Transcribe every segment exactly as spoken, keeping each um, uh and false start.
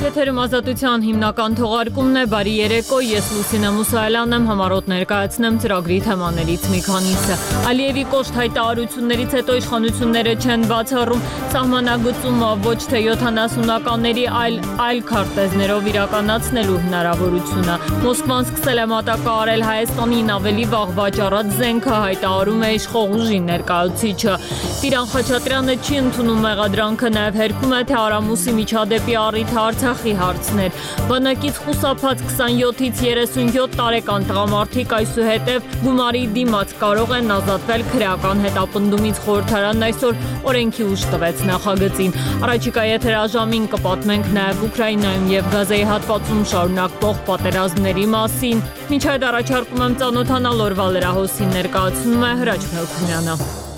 Եթերում ազատության հիմնական թողարկումն է, բարի երեկո, ես Լուսինե Մուսայելյանն եմ, համառոտ ներկայացնեմ ծրագրի թեմաներից մի քանիսը։ Ալիևի կոշտ հայտարարություններից հետո իշխանությունները չեն բացառում սահմանագծումը ոչ թե յոթանասունականների, այլ այլ քարտեզներով իրականացնելու հնարավորությունը։ Մոսկվան սկսել է մատակարարել Հայաստանին ավելի վաղ վաճառած զենքը, հայտարարում է իշխող ուժի ներկայացուցիչը։ Տիրան Խաչատրյանը չի ընդունում մեղադրանքը, նաև հերքում է, թե Արամուսի միջադեպի առիթ Արցախի հարցներ։ Բանակից խուսափած քսանյոթից երեսունյոթ տարեկան տղամարդիկ այսուհետև գումարի դիմաց կարող են ազատվել քրեական հետապնդումից, խորհրդարանն այսօր օրենքի ուժ տվեց նախագծին։ Առաջիկա եթերաժամին կպատմենք նաև Ուկրաինայում եւ Գազայի հատվածում շարունակվող պատերազմների մասին։ Մինչ այդ առաջարկում եմ ծանոթանալ օրվա լրահոսին, ներկայացնում է Հրաչ Մելքոնյանը։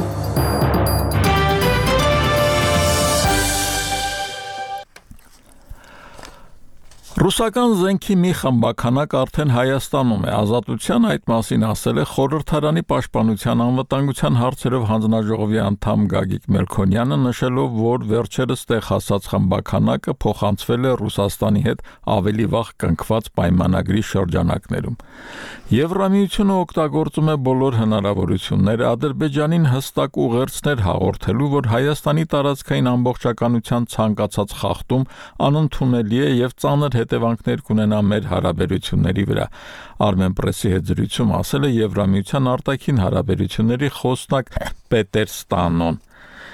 Ռուսական զենքի մի խմբականակ արդեն Հայաստանում է, ազատության այդ մասին ասել է խորհրդարանի պաշտպանության անվտանգության հարցերով հանձնաժողովի անդամ Գագիկ Մելքոնյանը, նշելով, որ վերջերս տեղ հասած խմբականակը փոխանցվել է Ռուսաստանի հետ ավելի վաղ կնքված պայմանագրի շրջանակներում։ Եվրամիությունը օգտագործում է բոլոր հնարավորությունները Ադրբեջանին հստակ ուղերձներ հաղորդելու, որ Հայաստանի տարածքային ամբողջականության ցանկացած խախտում անընդունելի է եւ ծանր հետևանքներ կունենա մեր հարաբերությունների վրա։ Armen Press-ի հետ զրույցում ասել է Եվրամիության արտաքին հարաբերությունների խոսնակ Պետեր Ստանոն։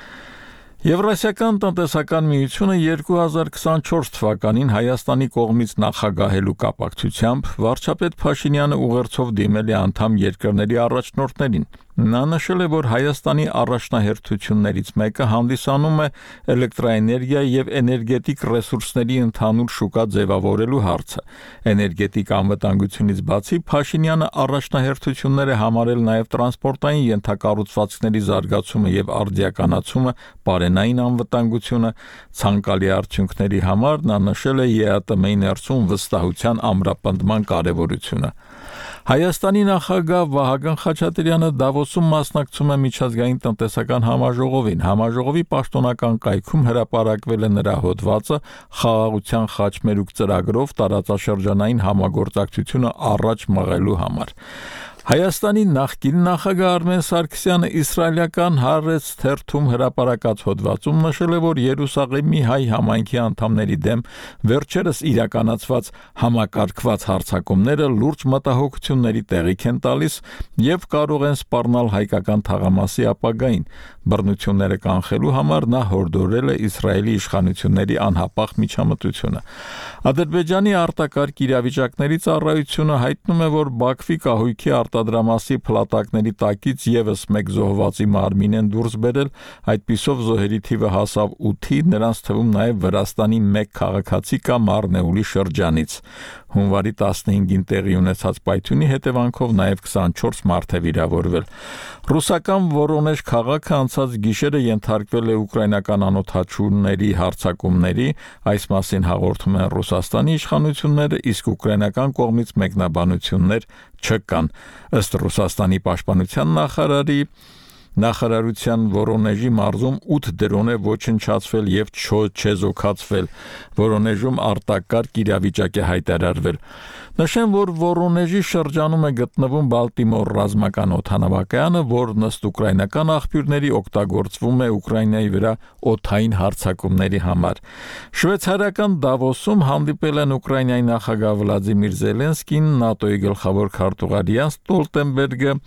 Եվրասիական տնտեսական միությունը երկու հազար քսանչորս թվականին Հայաստանի կողմից նախագահելու կապակցությամբ վարչապետ Փաշինյանը ուղերձով դիմել է անդամ երկրների առաջնորդներին։ Նա նշել է, որ Հայաստանի առաջնահերթություններից մեկը հանդիսանում է էլեկտրաէներգիա եւ էներգետիկ ռեսուրսների ընդհանուր շուկա ձևավորելու հարցը։ Էներգետիկ անվտանգությունից բացի Փաշինյանը առաջնահերթություններ է համարել նաեւ տրանսպորտային ենթակառուցվածքների զարգացումը եւ արդիականացումը, բարենային անվտանգությունը, ցանկալի արդյունքների համար նա նշել է ԵԱՏՄ-ի ներսում վստահության ամրապնդման կարեւորությունը։ Հայաստանի նախագահ Վահագն Խաչատրյանը Դավոսում մասնակցում է միջազգային տնտեսական համաժողովին։ Համաժողովի պաշտոնական կայքում հրապարակվել է նրա հոդվածը խաղաղության խաչմերուկ ծրագրով տարածաշրջանային համագործակցությունը առաջ մղելու համար։ Հայաստանի նախկին նախագահ Արմեն Սարգսյանը իսրայելական Haaretz թերթում հրապարակած հոդվածում նշել է, որ Երուսաղեմի հայ համայնքի անդամների դեմ վերջերս իրականացված համակարգված հարձակումները լուրջ մտահոգությունների տեղիք են տալիս եւ կարող են սպառնալ հայկական թաղամասի ապագային։ Բռնությունները կանխելու համար նա հորդորել է Իսրայելի իշխանությունների անհապաղ միջամտությունը։ Ադրբեջանի արտակարգ իրավիճակների ծառայությունը հայտնում է, որ Բաքվի կահույքի արտադրամասի փլատակների տակից եւս մեկ զոհվածի մարմին են դուրս բերել, այդպիսով զոհերի թիվը հասավ ութի, նրանց թվում նաեւ Վրաստանի մեկ քաղաքացի կա Մարնեուլի շրջանից։ Հունվարի տասնհինգին տեղի ունեցած պայթյունի հետևանքով նաեւ քսանչորս մարդ է վիրավորվել։ Ռուսական Վորոնեժ քաղաքը անցած գիշերը ենթարկվել է ուկրաինական անօթաչուների հարձակումների, այս մասին հաղորդում են Ռուսաստանի իշխանությունները, իսկ ուկրաինական կողմից մեկնաբանություններ չկան։ Ըստ Ռուսաստանի պաշտպանության նախարարի Նախարարության Վորոնեժի մարզում ութ դրոն է ոչնչացվել եւ չեզոքացվել։ Վորոնեժում արտակարգ իրավիճակ է հայտարարվել։ Նշեմ, որ Վորոնեժի շրջանում է գտնվում Բալտիմոր ռազմական օդանավակայանը, որն ըստ ուկրաինական աղբյուրների օգտագործվում է Ուկրաինայի վրա օդային հարձակումների համար։ Շվեյցարիական Դավոսում հանդիպել են Ուկրաինայի նախագահ Վլադիմիր Զելենսկին, ՆԱՏՕ-ի գլխավոր քարտուղար Յանս Ստոլտենբերգը,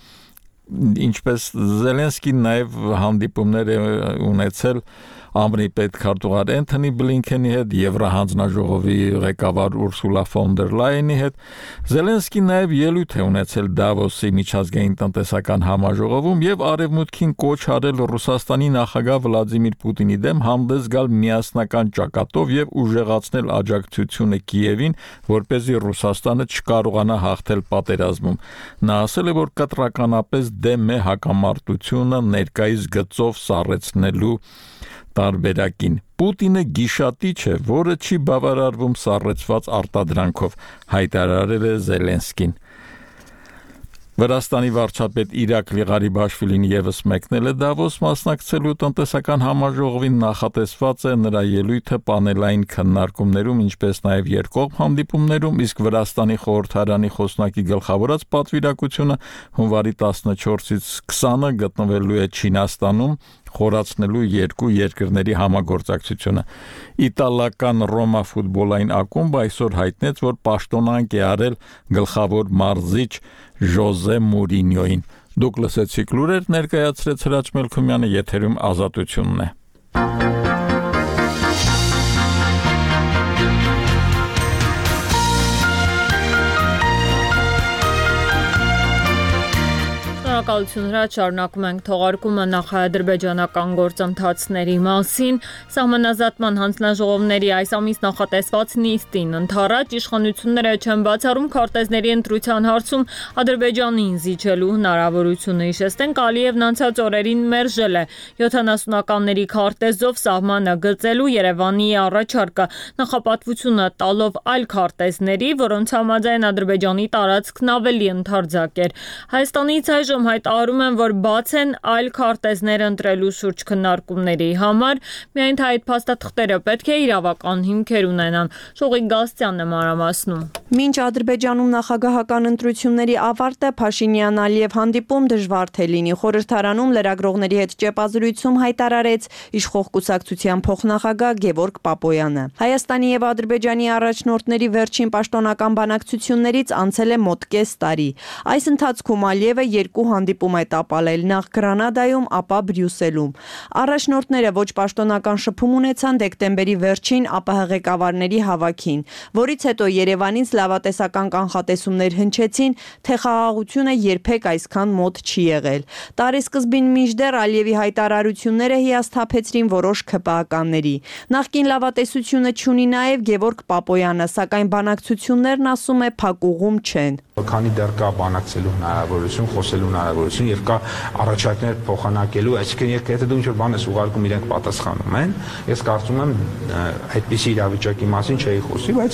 ինչպես Զելենսկին նաև հանդիպումներ է ունեցել ԱՄՆ-ի պետքարտուղար Էնթոնի Բլինքենի հետ, Եվրահանձնաժողովի ղեկավար Ուրսուլա ֆոն դեր Լայենի հետ։ Զելենսկին նաև ելույթ է ունեցել Դավոսի միջազգային տնտեսական համաժողովում եւ արևմուտքին կոչ արել Ռուսաստանի նախագահ Վլադիմիր Պուտինի դեմ հանդես գալ միասնական ճակատով եւ ուժեղացնել աջակցությունը Կիևին, որպեսզի Ռուսաստանը չկարողանա հաղթել պատերազմում։ Նա ասել է, որ կտրականապես դեմ է հակամարտությունը ներկայիս գծով սառեցնելու տարբերակին։ Պուտինը գիշատիչ է, որը չի բավարարվում սառեցված արտադրանքով, հայտարարել է Զելենսկին։ Վրաստանի վարչապետ Իրակ Լիղարիբաշվիլին ևս մեկնել է Դավոս մասնակցելու տնտեսական համաժողովին նախատեսված է նրա ելույթը պանելային քննարկումներում, ինչպես նաև երկկողմ հանդիպումներում, իսկ Վրաստանի խորհրդարանի խոսնակի գլխավորած պատվիրակությունը հունվարի տասնչորսից քսանը գտնվելու է Չինաստանում, խորացնելու երկու երկրների համագործակցությունը։ Իտալական Ռոմա ֆուտբոլային ակումբը այսօր հայտնեց, որ պաշտոնանկ է արել գլխավոր մարզիչ Ժոզե Մուրինյոին։ Դուք լսեցիք լուրեր, ներկայացրեց Հրաչ Մելքումյանը, եթերում Ազատությունն է։ Շնորհակալություն Հրաչ, շարունակում ենք թողարկումը նախ-ադրբեջանական գործընթացների մասին։ Սահմանազատման հանձնաժողովների այս ամիս նախատեսված նիստին ընդառաջ իշխանությունները չեն բացառում քարտեզների ընտրության հարցում Ադրբեջանին զիջելու հնարավորությունը։ Հիշեցնենք, Ալիևն անցած օրերին մերժել է յոթանասունականների քարտեզով սահմանը գծելու Երևանի առաջարկը, նախապատվությունը տալով այլ քարտեզների, որոնց համաձայն Ադրբեջանի տարածքն ավելի ընդարձակ էր։ Հայաստանից այժմ հայտարարում են, որ բաց են այլ քարտեզներ ընտրելու շուրջ քննարկումների համար, միայն թե այդ փաստաթղթերը պետք է իրավական հիմքեր ունենան։ Շողիկ Գասցյանն է մանրամասնում։ Մինչ Ադրբեջանում նախագահական ընտրությունների ավարտը Փաշինյան-Ալիև հանդիպում դժվար թե լինի։ Խորհրդարանում լրագրողների հետ ճեպազրույցում հայտարարեց իշխող կուսակցության փոխնախագահ Գևորգ Պապոյանը։ Հայաստանի եւ Ադրբեջանի առաջնորդների վերջին պաշտոնական բանակցություններից անցել է մոտ կես տարի։ Այս ընթացքում Ալիևը երկու հանդիպում է տապալել, նախ Գրանադայում, ապա Բրյուսելում։ Առաջնորդները ոչ պաշտոնական շփում ունեցան դեկտեմբերի վերջին ԱՊՀ ղեկավարների հավաքին, որից հետո Երևանից լավատեսական կանխատեսումներ հնչեցին, թե խաղաղությունը երբեք այսքան մոտ չի եղել։ Տարեսկզբին մինչդեռ Ալիևի հայտարարությունները հիասթափեցրին որոշ ՔՊԱ-կանների։ Նախկին լավատեսությունը չունի նաև Գևորգ Պապոյանը, սակայն բանակցություններն, ասում է, փակուղում չեն։ Քանի դեռ կա բանակցելու հնարավորություն, խոսելու հնարավորություն եւ կա առաջարկներ փոխանակելու, այսինքն եթե դու ինչ-որ բան ես ուղարկում, իրենք պատասխանում են, ես կարծում եմ այդպիսի իրավիճակի մասին չէի խոսի, բայց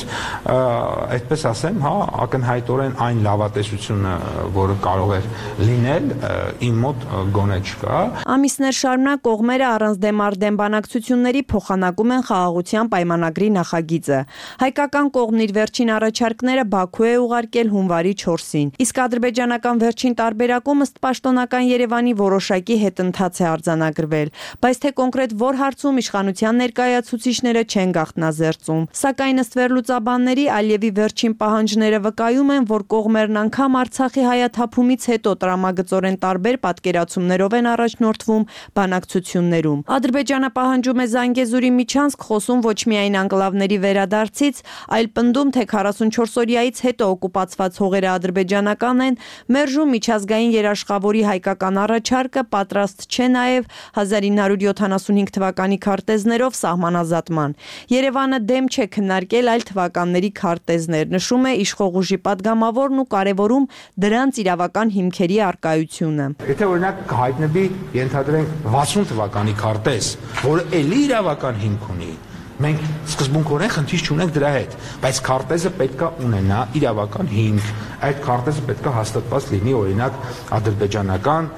այդպես ասեմ, հա, ակնհայտորեն այն լավատեսությունը, որը կարող էր լինել, իմ մոտ գոնե չկա։ Ամիսներ շարունակ կողմերը առանց դեմարդեմ բանակցությունների փոխանակում են խաղաղության պայմանագրի նախագիծը։ Հայկական կողմն իր վերջին առաջարկները Բաքու է ուղարկել հունվարի չորսին, իսկ ադրբեջանական վերջին տարբերակում ըստ պաշտոնական Երևանի որոշակի հետընթաց է արձանագրվել, բայց թե կոնկրետ որ հարցում իշխանության ներկայացուցիչները չեն գաղտնազերծում։ Սակայն ըստ վերլուծաբանների Ալիևի վերջին պահանջները վկայում են, որ կողմերն անգամ Արցախի հայաթափումից հետո տրամագծորեն տարբեր պատկերացումներով են առաջնորդվում բանակցություններում։ Ադրբեջանը պահանջում է Զանգեզուրի միջանցք, խոսում ոչ միայն անկլավների վերադարձից, այլ պնդում, թե քառասունչորս օրյայից հետո օկուպացված հողերը ադրբեջանական են, մերժում միջազգային երաշխավորի հայկական առաջարկը, պատրաստ չէ նաև հազար ինը հարյուր յոթանասունհինգ թվականի քարտեզներով սահմանազատման։ Երևանը դեմ չէ քննարկել այլ թվականների քարտեզներ, նշում է իշխող ուժի падգամավորն ու կարևորում դրանց իրավական հիմքերի առկայությունը։ Եթե օրինակ հայտնվի, ենթադրենք վաթսուն թվականի քարտեզ, որը էլի իրավական հիմք ունի, մենք սկզբունքորեն խնդիր չունենք դրա հետ, բայց քարտեզը պետքա ունենա իրավական հիմք, այդ քարտեզը պետքա հաստատված լինի օրինակ ադրբեջանական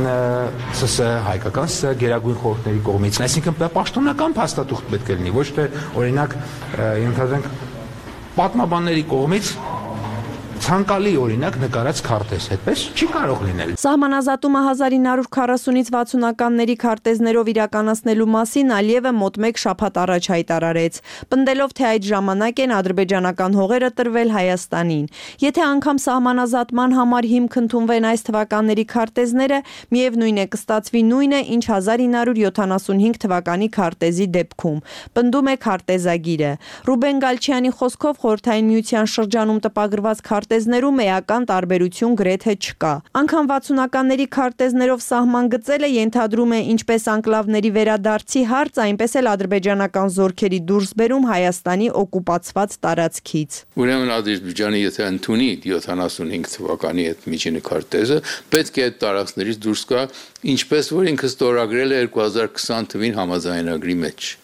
ՍՍ, հայկական ՍՍ գերագույն խորհուրդների կողմից, այսինքն պաշտոնական փաստաթուղթ պետք է լինի, ոչ թե օրինակ ենթադրենք պատմաբանների կողմից ցանկալի օրինակ նկարած քարտեզ, այդպես չի կարող լինել։ Սահմանազատումը հազար ինը հարյուր քառասունից վաթսունականների քարտեզներով իրականացնելու մասին Ալիևը մոտ մեկ շաբաթ առաջ հայտարարեց, պնդելով, թե այդ ժամանակ են ադրբեջանական հողերը տրվել Հայաստանին։ Եթե անգամ սահմանազատման համար հիմք ընդունվեն այս թվականների քարտեզները, միևնույն է կստացվի նույնը, ինչ հազար ինը հարյուր յոթանասունհինգ թվականի քարտեզի դեպքում, պնդում է քարտեզագիրը։ Ռուբեն Գալչյանի խոսքով Խորհրդային Միության շրջանում տպագրված քարտեզներում էական տարբերություն գրեթե չկա։ Անգամ վաթսունականների քարտեզներով սահման գծելը ենթադրում է ինչպես անկլավների վերադարձի հարց, այնպես էլ ադրբեջանական զորքերի դուրսբերում Հայաստանի օկուպացված տարածքից։ Ուրեմն Ադրբեջանը եթե ընդունի յոթանասունհինգ թվականի այդ միջին քարտեզը, պետք է այդ տարածքներից դուրս գա, ինչպես որ ինքը ստորագրել է երկու հազար քսան թվին համաձայնագրի մեջ։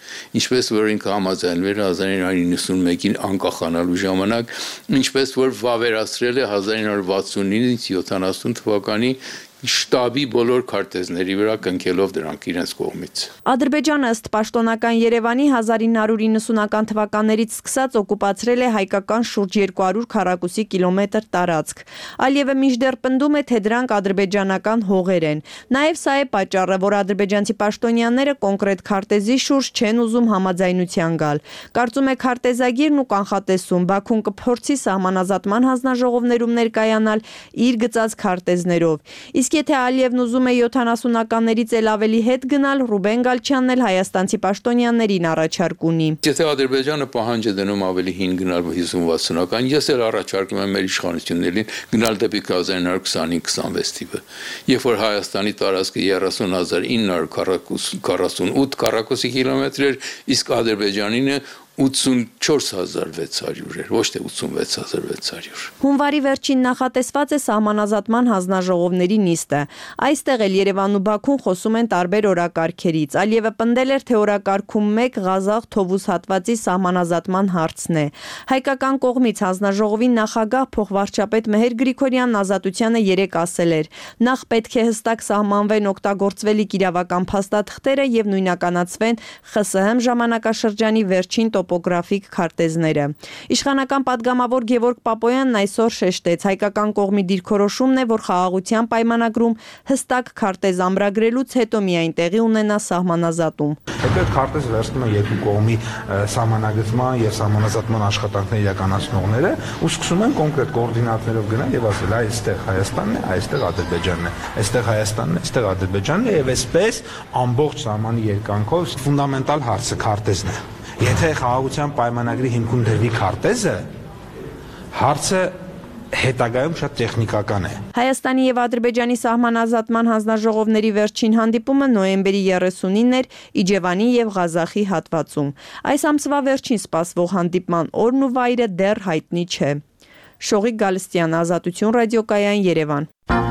Ինչպես որ ինքը համաձայնվել է հազար ինը հարյուր նվաթ մեկին անկախանալու ժամանակ, ինչպես որ վավերացրել է հազար ինը հարյուր վաթսունինից յոթանասուն թվականի շտաբի բոլոր քարտեզների վրա կնքելով դրանք իրենց կողմից։ Ադրբեջանը ըստ պաշտոնական Երևանի հազար ինը հարյուր իննսունական թվականներից սկսած օկուպացրել է հայկական շուրջ երկու հարյուր քառակուսի կիլոմետր տարածք։ Ալիևը մինչդեռ պնդում է, թե դրանք ադրբեջանական հողեր են։ Նաև սա է պատճառը, որ ադրբեջանցի պաշտոնյաները կոնկրետ քարտեզի շուրջ չեն ուզում համաձայնության գալ։ Կարծում է քարտեզագիրն ու կանխատեսում Բաքուն կփորձի սահմանազատման հանձնաժողովներում ներկայանալ իր գծած քարտեզներով։ Իսկ եթե Ալիևն ուզում է յոթանասունականներից էլ ավելի հետ գնալ, Ռուբեն Գալչյանն էլ հայաստանցի պաշտոնյաներին առաջարկ ունի։ Եթե Ադրբեջանը պահանջ է դնում ավելի հին գնալ հիսուն վաթսունական, ես էլ առաջարկում եմ մեր իշխանություններին գնալ դեպի հազար ինը հարյուր քսանհինգ քսանվեց թիվը։ Երբ որ Հայաստանի տարածքը երեսուն հազար ինը հարյուր քառասունութ քառակուսի կիլոմետր էր, իսկ Ադրբեջանինը ութսունչորս հազար վեց հարյուր էր, ոչ թե ութսունվեց հազար վեց հարյուր։ Հունվարի վերջին նախատեսված է սահմանազատման հանձնաժողովների նիստը։ Այստեղ էլ Երևանն ու Բաքուն խոսում են տարբեր օրակարգերից։ Ալիևը պնդել էր, թե օրակարգում մեկ Ղազախ-Թովուզ հատվածի սահմանազատման հարցն է։ Հայկական կողմից հանձնաժողովի նախագահ փոխվարչապետ Մեհեր Գրիգորյանն Ազատությանը երեկ ասել էր. նախ պետք է հստակ սահմանվեն օգտագործվելիք իրավական փաստաթղթերը եւ նույնականացվեն ԽՍՀՄ ժամանակաշրջանի վերջին տոպոգրաֆիկ քարտեզները։ Իշխանական падգամավոր Գևորգ Պապոյանն այսօր շեշտեց, հայկական կողմի դիրքորոշումն է, որ խաղաղության պայմանագրում հստակ քարտեզ ամրագրելուց հետո միայն տեղի ունենա սահմանազատում։ Հետո այդ քարտեզը վերցնում են երկու կողմի սահմանագծման եւ սահմանազատման աշխատանքներ իրականացնողները ու սկսում են կոնկրետ կոորդինատներով գնալ եւ ասել, այստեղ Հայաստանն է, այստեղ Ադրբեջանն է, այստեղ Հայաստանն է, այստեղ Ադրբեջանն է եւ այսպես ամբողջ սահմանի երկայնքով ֆունդամենտալ հարցը քարտեզն է։ Եթե խաղաղության պայմանագրի հիմքում դրվի քարտեզը, հարցը հետագայում շատ տեխնիկական է։ Հայաստանի եւ Ադրբեջանի սահմանազատման հանձնաժողովների վերջին հանդիպումը նոյեմբերի երեսունին էր Իջևանի եւ Ղազախի հատվածում։ Այս ամսվա վերջին սպասվող հանդիպման օրն ու վայրը դեռ հայտնի չէ։ Շողիկ Գալստյան, Ազատություն ռադիոկայան, Երևան։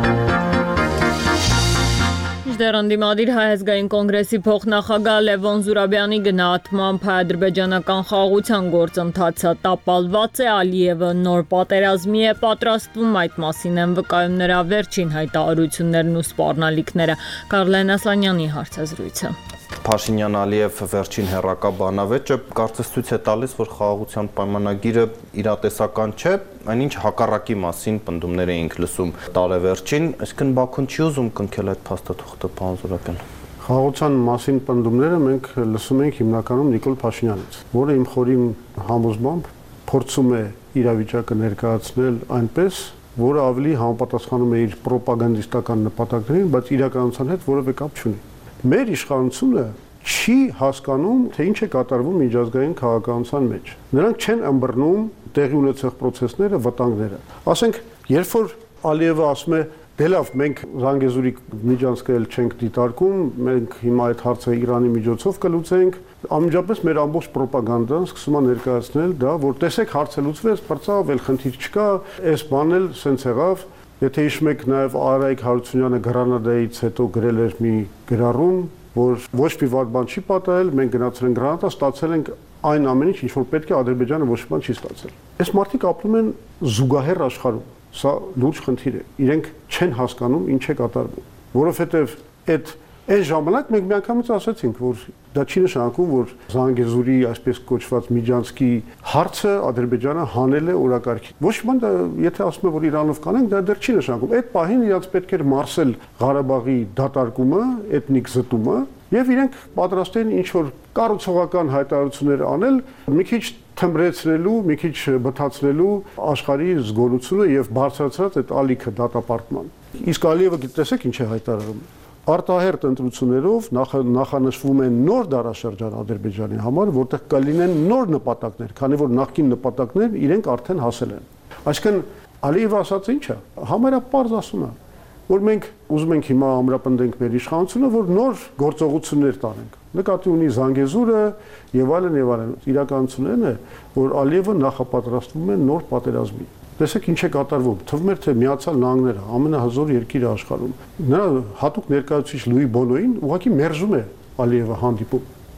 Դեռ ընդդիմադիր Հայ ազգային կոնգրեսի փոխնախագահ Լևոն Զուրաբյանի գնահատմամբ հայ-ադրբեջանական խաղաղության գործընթացը տապալված է, Ալիևը նոր պատերազմի է պատրաստվում, այդ մասին են վկայում նրա վերջին հայտարարություններն ու սպառնալիքները։ Կարլեն Ասլանյանի հարցազրույցը։ Փաշինյան-Ալիև վերջին հերրակա բանավեճը կարծես ցույց է տալիս, որ խաղաղության պայմանագիրը իրատեսական չէ, այնինչ հակառակի մասին պնդումներ էինք լսում տարեվերջին, այսինքն Բաքուն չի ուզում կնքել այդ փաստաթուղթը, պարոն Զուրաբյան։ Խաղաղության մասին պնդումները մենք լսում ենք հիմնականում Նիկոլ Փաշինյանից, որը իմ խորին համոզմամբ փորձում է իրավիճակը ներկայացնել այնպես, որը ավելի համապատասխանում է իր պրոպագանդիստական նպատակներին, բայց իրականության հետ որևէ կապ չունի։ Մեր իշխանությունը չի հասկանում, թե ինչ է կատարվում միջազգային քաղաքականության մեջ։ Նրանք չեն ըմբռնում տեղի ունեցող process-ները, վտանգները։ Ասենք, երբ որ Ալիևը ասում է, դե լավ, մենք Զանգեզուրի միջանցքը չենք դիտարկում, մենք հիմա այդ հարցը Իրանի միջոցով կլուծենք, անմիջապես մեր ամբողջ պրոպագանդան սկսում է ներկայացնել դա, որ տեսեք հարցը լուծվեց, բրծավ, էլ խնդիր չկա, այս բանն էլ սենց եղավ։ Եթե հիշում եք, նաև Արայիկ Հարությունյանը Գրանադայից հետո գրել էր մի գրառում, որ ոչ մի վատ բան չի պատահել, մենք գնացել ենք Գրանադա, ստացել ենք այն ամեն ինչ, ինչ որ պետք է, Ադրբեջանը ոչ մի բան չի ստացել։ Այս մարդիկ ապրում են զուգահեռ աշխարհում։ Սա լուրջ խնդիր է։ Իրենք չեն հասկանում ինչ է կատարվում, որովհետև այդ այս ժամանակ մենք միանգամից ասացինք, որ դա չի նշանակում, որ Զանգեզուրի այսպես կոչված միջանցքի հարցը Ադրբեջանը հանել է օրակարգի։ Ոչ մի բան, եթե ասում է, որ Իրանով կանենք, դա դեռ չի նշանակում։ Այդ պահին իրաց պետք էր մարսել Ղարաբաղի դատարկումը, էթնիկ զտումը, եւ իրենք պատրաստ են ինչ որ կառուցողական հայտարարություններ անել, մի քիչ թմրեցնելու, մի քիչ բթացնելու աշխարհի զգոնությունը եւ բարձրացած այդ ալիքը դատապարտման։ Իսկ Ալիևը տեսեք ինչ է հայտարարում։ Արտահերտ ընտրություններով նախանշվում են նոր դարաշրջան Ադրբեջանի համար, որտեղ կլինեն նոր նպատակներ, քանի որ նախկին նպատակներ իրենք արդեն հասել են։ Այսինքն Ալիևը ասածը ինչ է, համարապարզ ասում է, որ մենք ուզում ենք հիմա ամրապնդենք մեր իշխանությունը, որ նոր գործողություններ տանենք։ Նկատի ունի Զանգեզուրը եւ այլն եւ այլն։ Իրականությունն է, որ Ալիևը նախապատրաստվում է նոր պատերազմի։ Տեսեք ինչ է կատարվում։ Թվում է թե Միացյալ Նահանգները ամենահզոր երկիրը աշխարհում։ Նրա հատուկ ներկայացուցիչ Լուի Բոնոին ուղղակի մերժում է Ալիևը հանդիպում։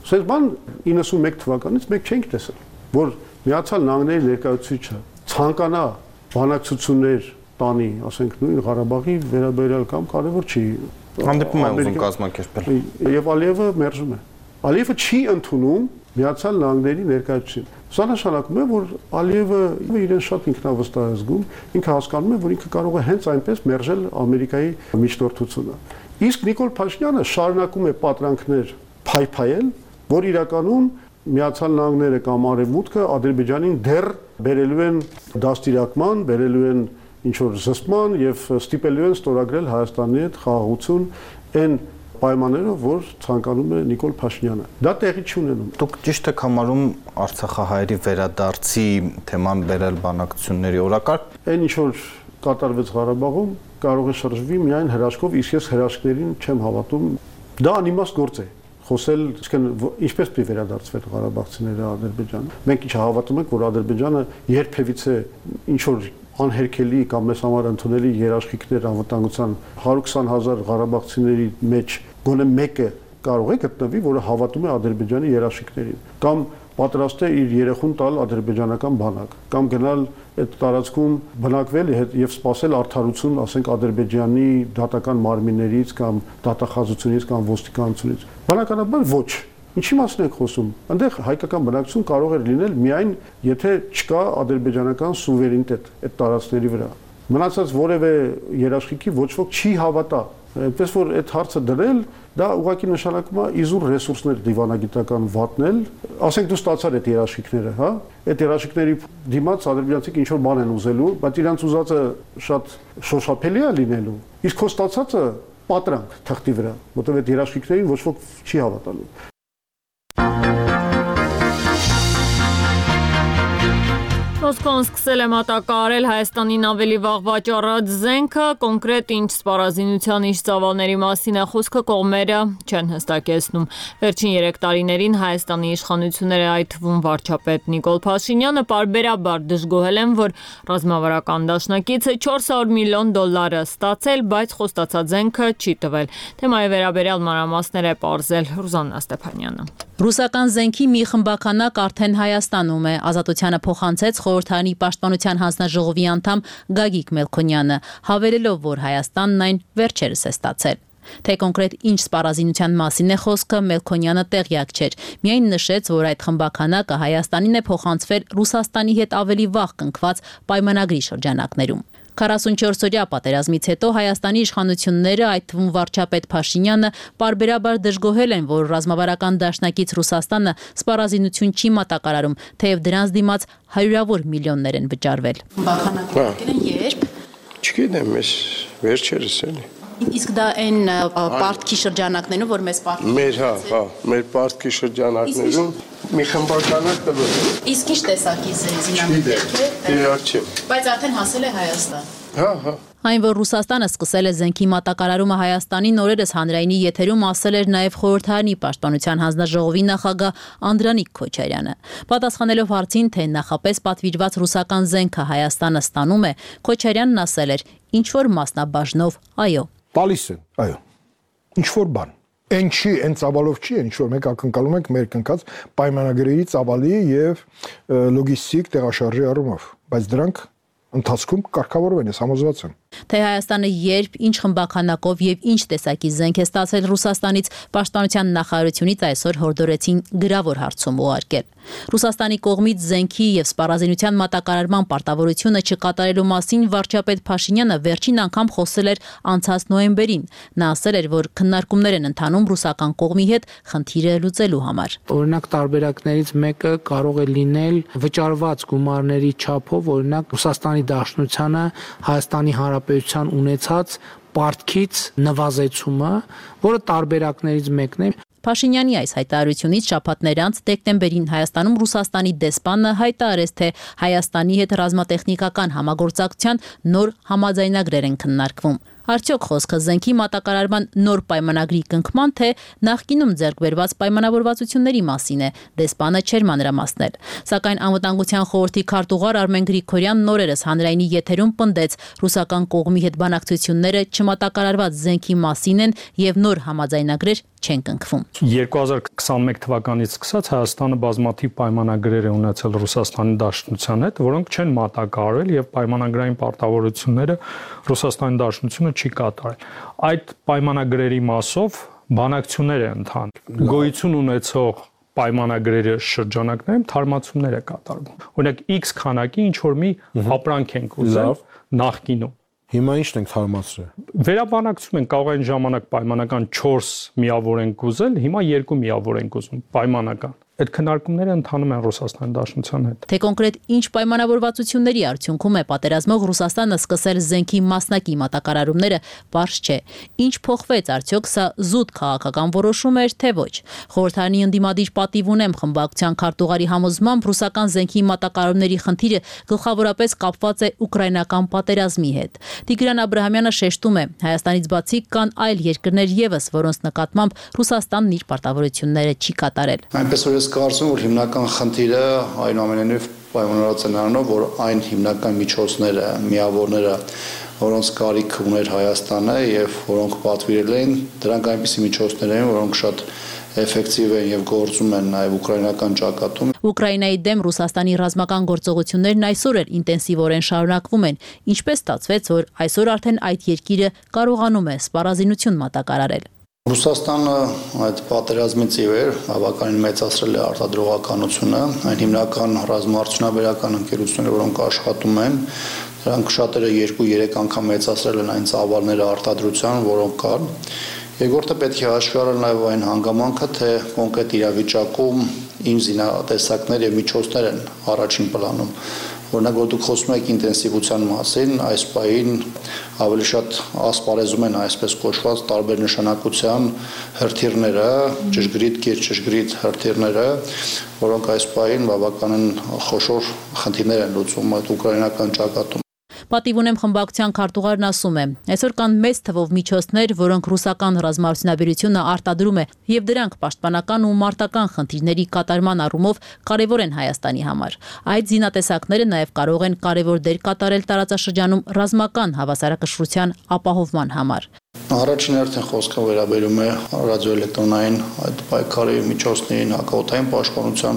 Սենց բան իննսունմեկ թվականից մենք չենք տեսել, որ Միացյալ Նահանգների ներկայացուցիչը ցանկանա բանակցություններ տանի, ասենք նույն Ղարաբաղի վերաբերյալ կամ կարևոր չի։ Հանդիպում է ուզում կազմակերպել։ Եվ Ալիևը մերժում է։ Ալիևը չի ընդունում Միացյալ Նահանգների ներկայացուցիչին։ Սա նշանակում է, որ Ալիևը իրեն շատ ինքնավստահ է զգում, ինքը հասկանում է, որ ինքը կարող է հենց այնպես մերժել Ամերիկայի միջնորդությունը։ Իսկ Նիկոլ Փաշինյանը շարունակում է պատրանքներ փայփայել, որ իրականում Միացյալ Նահանգները կամ Արևմուտքը Ադրբեջանին դեռ բերելու են դաստիարակման, բերելու են ինչ որ զսպման եւ ստիպելու են ստորագրել Հայաստանի հետ խաղաղություն այն պայմաններով, որ ցանկանում է Նիկոլ Փաշինյանը։ Դա տեղի չունենում։ Դուք ճիշտ եք համարում Արցախահայերի վերադարձի թեման բերել բանակցությունների օրակարգ։ Այն ինչ որ կատարվեց Ղարաբաղում, կարող է շրջվի միայն հրաշքով, իսկ ես հրաշքներին չեմ հավատում։ Դա անիմաստ գործ է։ Խոսել, իսկն ինչպես պիտի վերադարձվեն ղարաբաղցիները Ադրբեջան։ Մենք ինչ հավատում ենք, որ Ադրբեջանը երբևիցե ինչ որ անհերքելի կամ մեզ համար ընդունելի երաշխիքներ անվտանգության հարյուր քսան հազար ղարաբաղցիների մեջ գոնե մեկը կարող է գտնվի, որը հավատում է Ադրբեջանի երաշխիքներին, կամ պատրաստ է իր երեխուն տալ ադրբեջանական բանակ, կամ գնալ այդ տարածքում բնակվել եւ սпасել արդարություն, ասենք Ադրբեջանի դատական մարմիններից կամ դատախազությունից կամ ոստիկանությունից։ Բնականաբար ոչ։ Ինչի մասին եք խոսում։ Այնտեղ հայկական բնակչություն կարող է լինել միայն եթե չկա ադրբեջանական սուվերենիտետ այդ տարածքների վրա։ Մնացած որևէ երաշխիքի ոչ ոք չի հավատա։ Այնպես որ այդ հարցը դրել, դա ուղղակի նշանակում է իզուր ռեսուրսներ դիվանագիտական վատնել, ասենք դու ստացար այդ երաշխիքները, հա, այդ երաշխիքների դիմաց ադրբեջանցիք ինչ որ բան են ուզելու, բայց իրանց ուզածը շատ շոշափելի է լինելու, իսկ քո ստացածը պատրանք թղթի վրա, որտեղ այդ երաշխիքներին ոչ ոք չի հավատալու։ Մոսկվան սկսել է մատակարարել Հայաստանին ավելի վաղ վաճառած զենքը, կոնկրետ ինչ սպառազինության ինչ ծավալների մասին է խոսքը կողմերը չեն հստակեցնում։ Վերջին երեք տարիներին Հայաստանի իշխանությունները, այդ թվում վարչապետ Նիկոլ Փաշինյանը պարբերաբար դժգոհել են, որ ռազմավարական դաշնակիցը չորս հարյուր միլիոն դոլար է ստացել, բայց խոստացած զենքը չի տվել։ Թեմայի վերաբերյալ մանրամասներ է պարզել Ռուզաննա Ստեփանյանը։ Ռուսական զենքի մի խմբականակ արդեն Հայաստանում է, Ազատությանը փոխանցեց Խորհրդարանի պաշտպանության հանձնաժողովի անդամ Գագիկ Մելքոնյանը, հավելելով, որ Հայաստանն այն վերջերս է ստացել։ Թե կոնկրետ ինչ սպառազինության մասին է խոսքը, Մելքոնյանը տեղյակ չէր, միայն նշեց, որ այդ խմբականակը Հայաստանին է փոխանցվել Ռուսաստանի հետ ավելի վաղ կնքված պայմանագրի շրջանակներում։ քառասունչորսօրյա պատերազմից հետո Հայաստանի իշխանությունները, այդ թվում վարչապետ Փաշինյանը, պարբերաբար դժգոհել են, որ ռազմավարական դաշնակից Ռուսաստանը սպառազինություն չի մատակարարում, թեև դրանց դիմաց հարյուրավոր միլիոններ են վճարվել։ Բախանակել են երբ։ Չգիտեմ, ես վերջերս էլի։ Իսկ դա այն պարտքի շրջանակներում, որ մեզ պարտքի։ Մեր, հա, հա, մեր պարտքի շրջանակներում մի խմբականակ տվել։ Իսկ ինչ տեսակի զինամիջոց է։ Իրար չէ։ Բայց արդեն հասել է Հայաստան։ Հա, հա։ Այն, որ Ռուսաստանը սկսել է զենքի մատակարարումը Հայաստանին, օրերս հանրայինի եթերում ասել էր նաև Խորհրդարանի պաշտպանության հանձնաժողովի նախագահ Անդրանիկ Քոչարյանը։ Պատասխանելով հարցին, թե նախապես պատվիրված ռուսական զենքը Հայաստանը ստանում է, Քոչարյանն ասել էր. ինչ որ մասնաբաժնով, այո։ Տալիս են, այո։ Ինչ որ բան։ Այն չի, այն ծավալով չի, ինչ որ մենք ակնկալում ենք մեր կնքած պայմանագրերի ծավալի եւ լոգիստիկ տեղաշարժի առումով, բայց դրանք ընթացքում կարգավորվում են, ես համոզված եմ։ Թե Հայաստանը երբ, ինչ խմբականակով եւ ինչ տեսակի զենք է ստացել Ռուսաստանից, պաշտպանության նախարարությունից այսօր հորդորեցին գրավոր հարցում ուղարկել։ Ռուսաստանի կողմից զենքի եւ սպառազինության մատակարարման պարտավորությունը չկատարելու մասին վարչապետ Փաշինյանը վերջին անգամ խոսել էր անցած նոյեմբերին։ Նա ասել էր, որ քննարկումներ են ընթանում ռուսական կողմի հետ խնդիրը լուծելու համար։ Օրինակ տարբերակներից մեկը կարող է լինել վճարված գումարների չափով, օրինակ Ռուսաստանի Դաշնությանը Հայաստանի Հանրապետության ունեցած պարտքից նվազեցումը, որը տարբերակներից մեկն է։ Փաշինյանի այս հայտարարությունից շաբաթներ անց դեկտեմբերին Հայաստանում Ռուսաստանի դեսպանը հայտարարեց, թե Հայաստանի հետ ռազմատեխնիկական համագործակցության նոր համաձայնագրեր են քննարկվում։ Արդյոք խոսքը զենքի մատակարարման նոր պայմանագրի կնքման, թե նախկինում ձեռք բերված պայմանավորվածությունների մասին է, դեսպանը չէր մանրամասնել։ Սակայն անվտանգության խորհրդի քարտուղար Արմեն Գրիգորյանն օրերս հանրայինի եթերում պնդեց, ռուսական կողմի հետ բանակցությունները չմատակարարված զենքի մասին են եւ նոր համաձայնագրեր չեն կնքվում։ երկու հազար քսաներեք թվականից սկսած Հայաստանը բազմաթիվ պայմանագրեր է ունեցել Ռուսաստանի Դաշնության հետ, որոնք չեն մատակարարվել եւ պայմանագրային պարտավորությունները Ռուսաստանի Դաշնությունը չի կատարել։ Այդ պայմանագրերի մասով բանակցություններ են ընթանում։ Գոյություն ունեցող պայմանագրերի շրջանակներում թարմացումներ է կատարվում։ Օրինակ X քանակի ինչ որ մի ապրանք ենք ուզել նախկինում։ Հիմա ի՞նչն ենք թարմացրել։ Վերաբանակցում են, կարող այն ժամանակ պայմանական չորս միավոր ենք ուզել, հիմա երկու միավոր ենք ուզում, պայմանական։ Այդ քննարկումները ընթանում են Ռուսաստանի Դաշնության հետ։ Թե կոնկրետ ինչ պայմանավորվածությունների արդյունքում է պատերազմող Ռուսաստանը սկսել զենքի մասնակի մատակարարումները, պարզ չէ։ Ինչ փոխվեց, արդյոք սա զուտ քաղաքական որոշում էր, թե ոչ։ Խորհրդարանի ընդդիմադիր պատիվ ունեմ խմբակցության քարտուղարի համոզմամբ ռուսական զենքի մատակարարումների խնդիրը գլխավորապես կապված է ուկրաինական պատերազմի հետ։ Տիգրան Աբրահամյանը շեշտում է, Հայաստանից բացի կան այլ երկրներ եւս, որոնց նկատմամբ Ռուսաստանն իր պարտավորությունները չի կատարել։ Այնպես որ ես կարծում որ հիմնական խնդիրը այնուամենայնիվ պայմանավորված է նրանով, որ այն հիմնական միջոցները, միավորները, որոնց կարիք ուներ Հայաստանը եւ որոնք պատվիրել էին, դրանք այնպիսի միջոցներ են, որոնք շատ էֆեկտիվ են եւ գործում են նաեւ ուկրաինական ճակատում։ Ուկրաինայի դեմ Ռուսաստանի ռազմական գործողություններն այսօր էլ ինտենսիվորեն շարունակվում են, ինչպես ստացվեց, որ այսօր արդեն այդ երկիրը կարողանում է սպառազինություն մատակարարել։ Ռուսաստանը այդ պատերազմից ի վեր բավականին մեծացրել է արտադրողականությունը, այն հիմնական ռազմաարդյունաբերական ընկերությունները, որոնք աշխատում են, դրանք շատերը երկու-երեք անգամ մեծացրել են այն ծավալները արտադրության, որոնք կան։ Երկրորդը պետք է հաշվի առնել նաև այն հանգամանքը, թե կոնկրետ իրավիճակում ինչ զինատեսակներ եւ միջոցներ են առաջին պլանում։ Օրինակ, որ դուք խոսում եք ինտենսիվության մասին, այս պահին ավելի շատ ասպարեզում են այսպես կոչված տարբեր նշանակության հրթիռները, ճշգրիտ, գերճշգրիտ հրթիռները, որոնք այս պահին բավականին խոշոր խնդիրներ են լուծում այդ ուկրաինական ճակատում։ Պատիվ ունեմ խմբակցության քարտուղարն ասում է, այսօր կան մեծ թվով միջոցներ, որոնք ռուսական ռազմաարդյունաբերությունը արտադրում է, եւ դրանք պաշտպանական ու մարտական խնդիրների կատարման առումով կարեւոր են Հայաստանի համար։ Այդ զինատեսակները նաեւ կարող են կարեւոր դեր կատարել տարածաշրջանում ռազմական հավասարակշռության ապահովման համար։ Առաջին հերթին խոսքը վերաբերում է ռադիոէլեկտրոնային այդ պայքարի միջոցներին, հակաօդային պաշտպանության,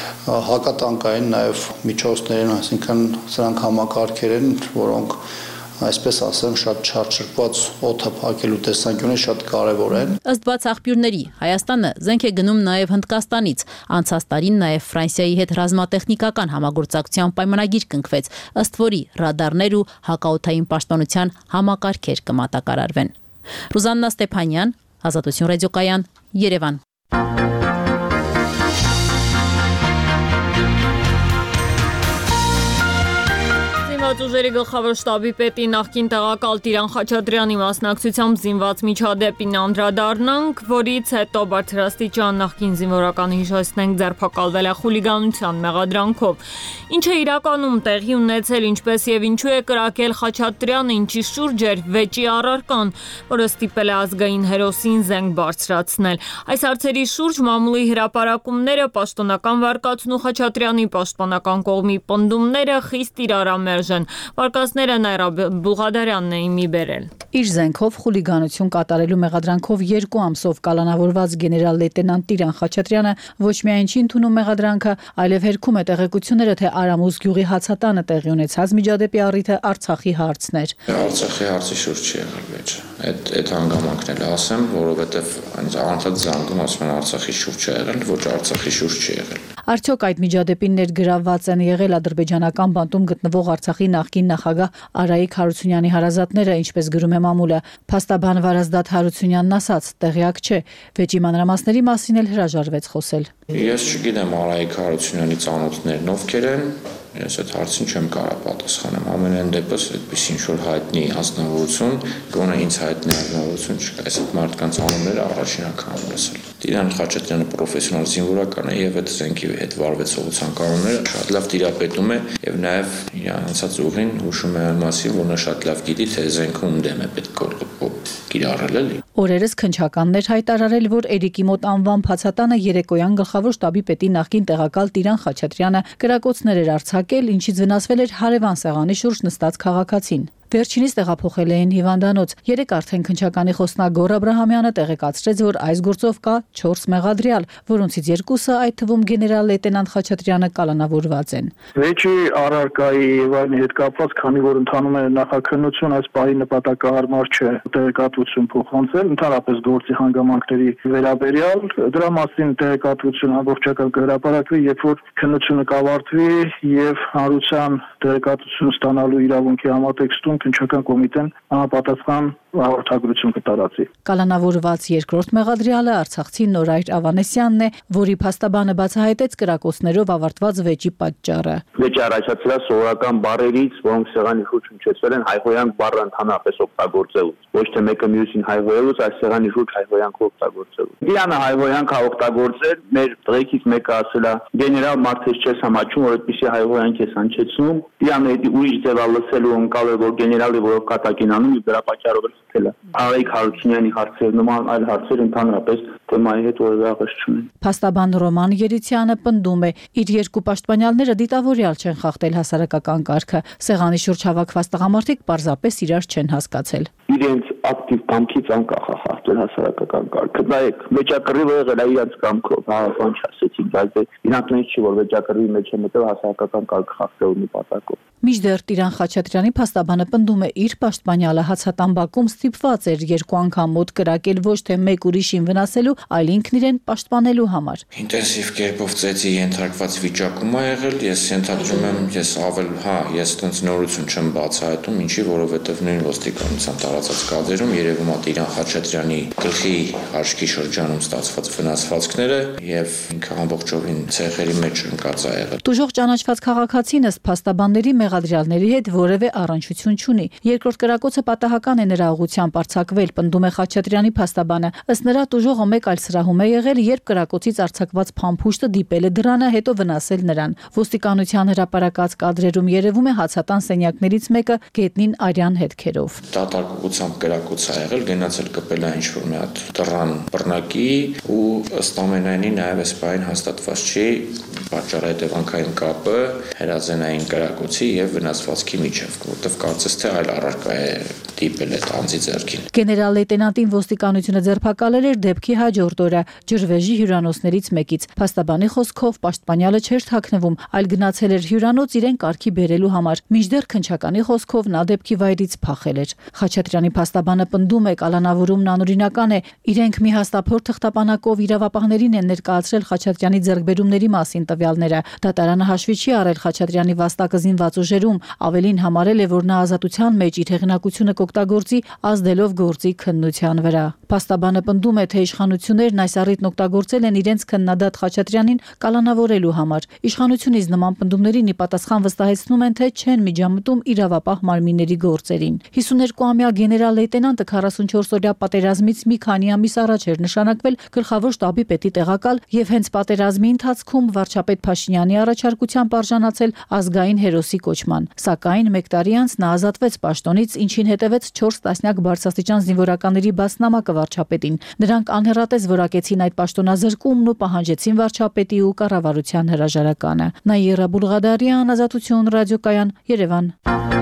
հակատանկային նաև միջոցներին, այսինքն սրանք համակարգեր են, որոնք այսպես ասեմ, շատ չարչրկված օդը փակելու տեսանկյունից շատ կարևոր են։ Ըստ բաց աղբյուրների, Հայաստանը զենք է գնում նաև Հնդկաստանից։ Անցած տարին նաև Ֆրանսիայի հետ ռազմատեխնիկական համագործակցության պայմանագիր կնքվեց, ըստ որի ռադարներ ու հակաօդային պաշտպանության համակարգեր կմատակարարվեն։ Ռուզաննա Ստեփանյան, Ազատություն ռադիոկայան, Երևան։ Ուժերի գլխավոր շտաբի պետի նախկին տեղակալ Տիրան Խաչատրյանի մասնակցությամբ զինված միջադեպին անդրադառնանք, որից հետո բարձրաստիճան նախկին զինվորականը հիշեցնենք ձերբակալվել է խուլիգանության մեղադրանքով։ Ինչ է իրականում տեղի ունեցել, ինչպես եւ ինչու է կրակել Խաչատրյանը, ինչի շուրջ էր վեճի առարկան, որը ստիպել է ազգային հերոսին զենք բարձրացնել։ Այս հարցերի շուրջ մամուլի հրապարակումները, պաշտոնական վարկածն ու Խաչատրյանի պաշտպանական կողմի պնդումները խիստ իրարամերժ են։ Վարկածները Նաիրա Բուղադարյանն է իմի բերել։ Իր զենքով խուլիգանություն կատարելու մեղադրանքով երկու ամսով կալանավորված գեներալ լեյտենանտ Տիրան Խաչատրյանը ոչ միայն չի ընդունում մեղադրանքը, այլև հերքում է տեղեկությունները, թե Արամուս գյուղի հացատանը տեղի ունեցած միջադեպի առիթը Արցախի հարցն էր։ Արցախի հարցի շուրջ չի եղել վեճը։ Այդ այդ հանգամանքն էլ ասեմ, որովհետև անընդհատ զանգում ասում են Արցախի շուրջ չի եղել, ոչ Արցախի շուրջ չի եղել։ Արդյոք այդ միջադեպին ներգրավված են եղել ադրբեջանական բանտում գտնվող Արցախի նախկին նախագահ Արայիկ Հարությունյանի հարազատները, ինչպես գրում է մամուլը։ Փաստաբան Վարազդատ Հարությունյանն ասաց, տեղյակ չէ, վեճի մանրամասների մասին էլ հրաժարվեց խոսել։ Ես չգիտեմ Արայիկ Հարությունյանի ծանոթներն ովքեր են, ես այդ հարցին չեմ կարող պատասխանել։ Ամենայն դեպս այդպես ինչ որ հայտնի ազնվորություն, գոնե ինձ հայտնի ազնվորություն չկա։ Այս մարդկանց անունները առաջին անգամ եմ լսել։ Տիրան Խաչատրյանը պրոֆեսիոնալ զինվորական է եւ այդ զենքի հետ վարվեցողության կանոնները շատ լավ տիրապետում է եւ նաեւ իր անցած ուղին հուշում է այն մասին, որ նա շատ լավ գիտի, թե զենքը ում դեմ է պետք կիրառել էլի։ Օրերս քնչականներ հայտարարել, որ Էրիկի մոտ անվան փացատանը երեկոյան գլխավոր շտաբի պետի նախկին տեղակալ Տիրան Խաչատրյանը կրակոցներ էր արձակել, ինչից վնասվել էր հարևան սեղանի շուրջ նստած քաղաքացին։ Վերջինիս տեղափոխել էին հիվանդանոց։ Երեք արդեն քննչականի խոսնակ Գոռ Աբրահամյանը տեղեկացրեց, որ այս գործով կա չորս մեղադրյալ, որոնցից երկուսը, այդ թվում գեներալ լեյտենանտ Խաչատրյանը, կալանավորված են։ Վեճի առարկայի եւ այն հետ կապված, քանի որ ընթանում է նախաքննություն, այս պահի նպատակահարմար չէ տեղեկատվություն փոխանցել, ընդհանրապես գործի հանգամանքների վերաբերյալ, դրա մասին տեղեկատվություն ամբողջական կհրապարակվի, երբ որ քննությունը կավարտվի եւ հանրության տեղեկատվություն ստանալու իրավունքի համատեքստում քննչական կոմիտեն համապատասխան հաղորդագրություն կտարածի։ Կալանավորված երկրորդ մեղադրյալը արցախցի Նորայր Ավանեսյանն է, որի փաստաբանը բացահայտեց կրակոցներով ավարտված վեճի պատճառը։ Վեճը առաջացել սովորական բառերից, որոնք սեղանի շուրջ հնչեցվել են հայհոյանք բառը ընդհանրապես օգտագործելուց, ոչ թե մեկը մյուսին հայհոյելուց, այս սեղանի շուրջ հայհոյանքը օգտագործելուց։ Դիանը հայհոյանք օգտագործել, մեր տղեկից մեկը ասել է. «Գեներալ մարդես չես համաչում, որ այդպիսի հայհոյանք ես հնչեցնում»։ Դիանը դա ուրիշ ձևա լսելու ընկալ է, որ գեներալը որով կատակին անում եւ դրա պատճառով էլ Արայիկ Հարությունյանի հարցեր նման այլ հարցեր ընդհանրապես թեմայի հետ որևէ աղերս չունեն։ Փաստաբան Ռոման Երիցյանը պնդում է, իր երկու պաշտպանյալները դիտավորյալ չեն խախտել հասարակական կարգը։ Սեղանի շուրջ հավաքված տղամարդիկ պարզապես իրար չեն հասկացել։ Իրենց ակտիվ կամքից անկախ է խախտել հասարակական կարգը։ Նայեք, վեճակռիվը եղել է իրենց կամքով, հա, բան չասեցիք, բայց իրանք նույնիսկ չի որ վեճակռիվի մեջ է մտել հասարակական կարգը խախտելու նպատակով։ Մինչդեռ Տիրան Խաչատրյանի փաստաբանը պնդում է, իր պաշտպանյալը հացատամբակում ստիպված էր երկու անգամ մոտ կրակել ոչ թե մեկ ուրիշին վնասելու, այլ ինքն իրեն պաշտպանելու համար։ Ինտենսիվ կերպով ծեծի ենթարկված վիճակում է եղել, ես ենթադրում եմ, ես ավել, հա, ես այդպես նորություն չեմ բացահայտում, ինչի, որովհետև նույն ոստիկանության տարածած կադրերում երևում է Տիրան Խաչատրյանի գլխի աչքի շրջանում ստացված վնասվածքները եւ ինքը ամբողջովին ցեղերի մեջ ընկած է եղել։ Տուժող ճանաչված քաղաքացին ըստ փաստաբանների մեղադրյալների հետ որևէ առնչություն չունի։ Երկրորդ կրակոցը պատահական է նրա ուղղությամբ արձակվել, պնդում է Խաչատրյանի փաստաբանը։ Ըստ նրա տուժողը մեկ այլ սրահում է եղել, երբ կրակոցից արձակված փամփուշտը դիպել է դռանը, հետո վնասել նրան։ Ոստիկանության հրապարակած կադրերում երևում է հացատան սենյակներից մեկը գետնին արյան հետքերով։ Դատարկությամբ կրակոց է եղել, գնացել կպել է ինչ-որ մի հատ դռան բռնակի ու ըստ ամենայնի նաև այս բային հաստատված չի պատճառահետևանքային կապը հրազենային կրակոցի եւ վնասվածքի միջև, որտեղ կարծես թե այլ առարկա է դիպել այդ անձի ձեռքին։ Գեներալ լեյտենանտին ոստիկանությունը ձերբակալել էր դեպքի հաջորդ օրը Ջրվեժի հյուրանոցներից մեկից։ Փաստաբանի խոսքով պաշտպանյալը չէր թաքնվում, այլ գնացել էր հյուրանոց իրեն կարգի բերելու համար։ Մինչդեռ քննչականի խոսքով նա դեպքի վայրից փախել էր։ Խաչատրյանի փաստաբանը պնդում է, կալանավորումն անօրինական է։ Իրենք մի հաստափոր թղթապանակով իրավապահներին են ներկայացրել Խաչատրյանի ձեռքբերումների մասին տվյալները։ Դատարանը հաշվի չի առել Խաչատրյանի վաստակը զինված ուժերում, ավելին համարել է, որ նա ազատության մեջ իր հեղինակությունը կօգտագործի ազդելով գործի քննության վրա։ Փաստաբանը պնդում է, թե իշխանություններն այս առիթն օգտագործել են իրենց քննադատ Խաչատրյանին կալանավորելու համար։ Իշխանությունից նման պնդումներին ի պատասխան վստահեցնում են, թե չեն միջամտում իրավապահ մարմինների գործերին։ հիսուներկուամյա գեներալ լեյտենանտը քառասունչորս օրյա պատերազմից մի քանի ամիս առաջ էր նշանակվել գլխավոր շտաբի պետի տեղակալ եւ հենց պատերազմի ընթացքում վարչապետ Փաշինյանի առաջարկությամբ արժանացել ազգային հերոսի կոչման։ Սակայն մեկ տարի անց նա ազատվեց պաշտոնից, ինչին հետևեց չորս տասնյակ բարձրաստիճան զինվորականների բացնամակը վարչապետին։ Նրանք անհեռատես որակեցին այդ պաշտոնազրկումն ու պահանջեցին վարչապետի ու կառավարության հրաժարականը։ Նաիրա Բուլղադարյան, Ազատություն ռադիոկայան, Երևան։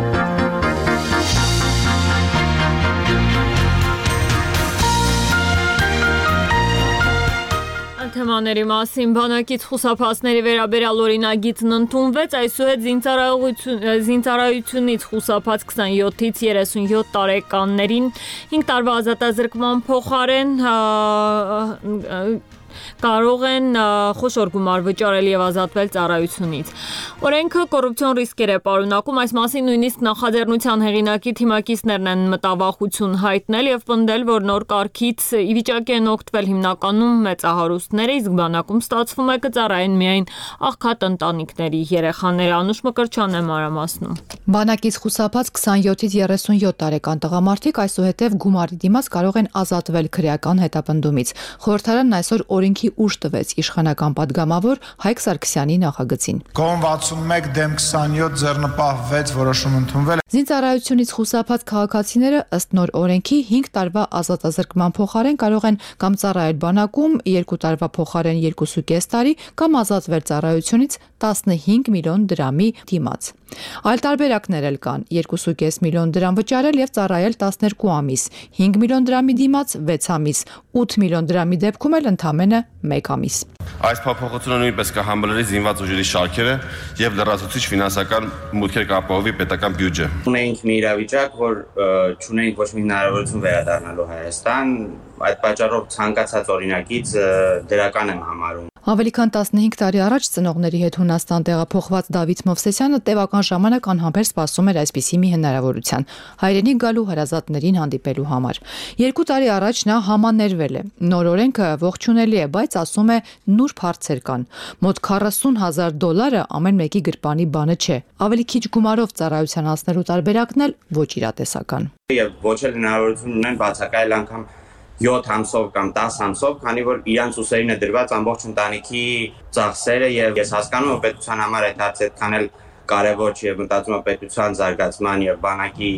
Թեմաների մասին բանակից խուսափածների վերաբերյալ օրինագիծն ընդունվեց, այսուհետ զինծառայությունից խուսափած քսանյոթից երեսունյոթ տարեկաններին հինգ տարվա ազատազրկման փոխարեն կարող են խոշոր գումար վճարել եւ ազատվել ծառայությունից։ Օրենքը կոռուպցիոն ռիսկեր է պարունակում, այս մասին նույնիսկ նախաձեռնության հեղինակի թիմակիցներն են մտավախություն հայտնել եւ պնդել, որ նոր կարգից ի վիճակի են օգտվել հիմնականում մեծահարուստները, իսկ բանակում ստացվում է կծառայեն միայն աղքատ ընտանիքների երեխաները։ Անուշ Մկրտչյանն է մանրամասնում։ Բանակից խուսափած քսանյոթից երեսունյոթ տարեկան տղամարդիկ այսուհետև գումարի դիմաց կարող են ազատվել քրեական հետապնդումից։ Խորհրդարանն այսօր օրինակ օրենքի ուժ տվեց իշխանական падգամավոր Հայկ Սարգսյանի նախագծին։ Կողմ վաթսունմեկ դեմ քսանյոթ ձեռնպահ վեց որոշում ընդունվել է։ Զինծառայությունից խուսափած քաղաքացիները ըստ նոր օրենքի հինգ տարվա ազատազրկման փոխարեն կարող են կամ ծառայել բանակում երկու տարվա փոխարեն երկուսուկես տարի կամ ազատվել ծառայությունից տասնհինգ միլիոն դրամի դիմաց։ Այլ տարբերակներ էլ կան՝ երկուսուկես միլիոն դրամ վճարել եւ ծառայել տասներկու ամիս, հինգ միլիոն դրամի դիմաց վեց ամիս, ութ միլիոն դրամի դեպքում էլ ընդամենը մեկ ամիս։ Այս փոփոխությունը նույնպես կհամբերի զինված ուժերի շարքերը եւ լրացուցիչ ֆինանսական մուտքեր կապահովի պետական բյուջե։ Ունենք մի իրավիճակ, որ չունենք ոչ մի հնարավորություն վերադառնալու Հայաստան, այդ պատճառով ցանկացած օրինակից դրական եմ համարում։ Ավելի քան տասնհինգ տարի առաջ ծնողների հետ Հունաստան տեղափոխված Դավիթ Մովսեսյանը տևական ժամանակ անհամբեր սպասում էր այսպիսի մի հնարավորության՝ հայրենիք գալու հարազատներին հանդիպելու համար։ Երկու տարի առաջ նա համաներվել է։ Նոր օրենքը ողջունելի է, բայց ասում է նուրբ հարցեր կան։ Մոտ քառասուն հազար դոլարը ամեն մեկի գրպանի բանը չէ։ Ավելի քիչ գումարով ծառայության անցնելու տարբերակն էլ ոչ իրատեսական։ Եվ ոչ էլ հնարավորություն ունեն բացակայել անգամ յոթ ամսով կամ դաս ամսով, քանի որ իրանց ուսերին է դրված ամբողջ ընտանիքի ծախսերը եւ ես հասկանում եմ պետության համար այդ հարցը այդքան էլ կարեւոր չի եւ մտածում եմ պետության զարգացման եւ բանակի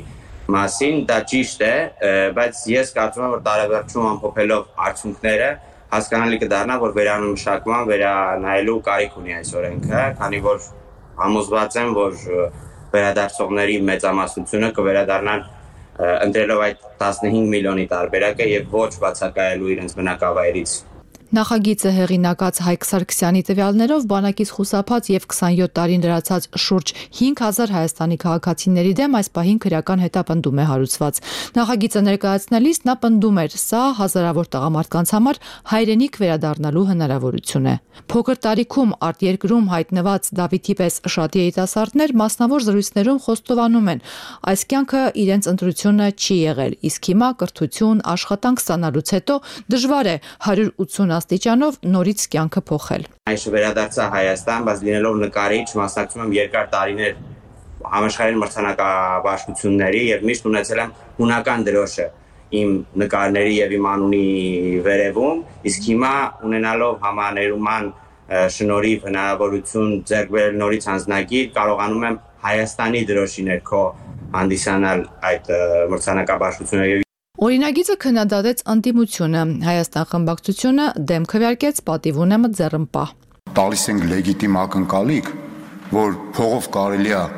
մասին, դա ճիշտ է, բայց ես կարծում եմ որ տարեվերջում ամփոփելով արդյունքները հասկանալի կդառնա, որ վերանմշակման, վերանայելու կարիք ունի այս օրենքը, քանի որ համոզված եմ, որ վերադարձողների մեծամասնությունը կվերադառնան ընտրելով այդ տասնհինգ միլիոնի տարբերակը եւ ոչ բացակայելու իրենց բնակավայրից։ Նախագիծը հեղինակած Հայկ Սարգսյանի տվյալներով բանակից խուսափած եւ քսանյոթ տարին լրացած շուրջ հինգ հազար Հայաստանի քաղաքացիների դեմ այս պահին քրեական հետապնդում է հարուցված։ Նախագիծը ներկայացնելիս նա պնդում էր, սա հազարավոր տղամարդկանց համար հայրենիք վերադառնալու հնարավորություն է։ Փոքր տարիքում արտերկրում հայտնված Դավիթի պես շատ երիտասարդներ մասնավոր զրույցներում խոստովանում են, այս կյանքը իրենց ընտրությունը չի եղել, իսկ հիմա կրթություն, աշխատանք ստանալուց հետո դժվար է հարյուր ութսուն աստիճանով նորից կյանքը փոխել։ Այս վերադարձա Հայաստան, բայց լինելով նկարիչ, մասնակցում եմ երկար տարիներ համաշխարհային մրցանակաբաշխությունների եւ միշտ ունեցել եմ հունական դրոշը իմ նկարների եւ իմ անունի վերևում, իսկ հիմա ունենալով համաներուման շնորհիվ հնարավորություն ձեռք բերել նորից անձնագիր, կարողանում եմ Հայաստանի դրոշի ներքո հանդիսանալ այդ մրցանակաբաշխությունները։ Օրինագիծը քննադատեց անդիմությունը, Հայաստան խմբակցությունը դեմ քվեարկեց պատիվունեմը ձեռնպահ։ Տալիս ենք լեգիտիմ ակնկալիք, որ փողով կարելի է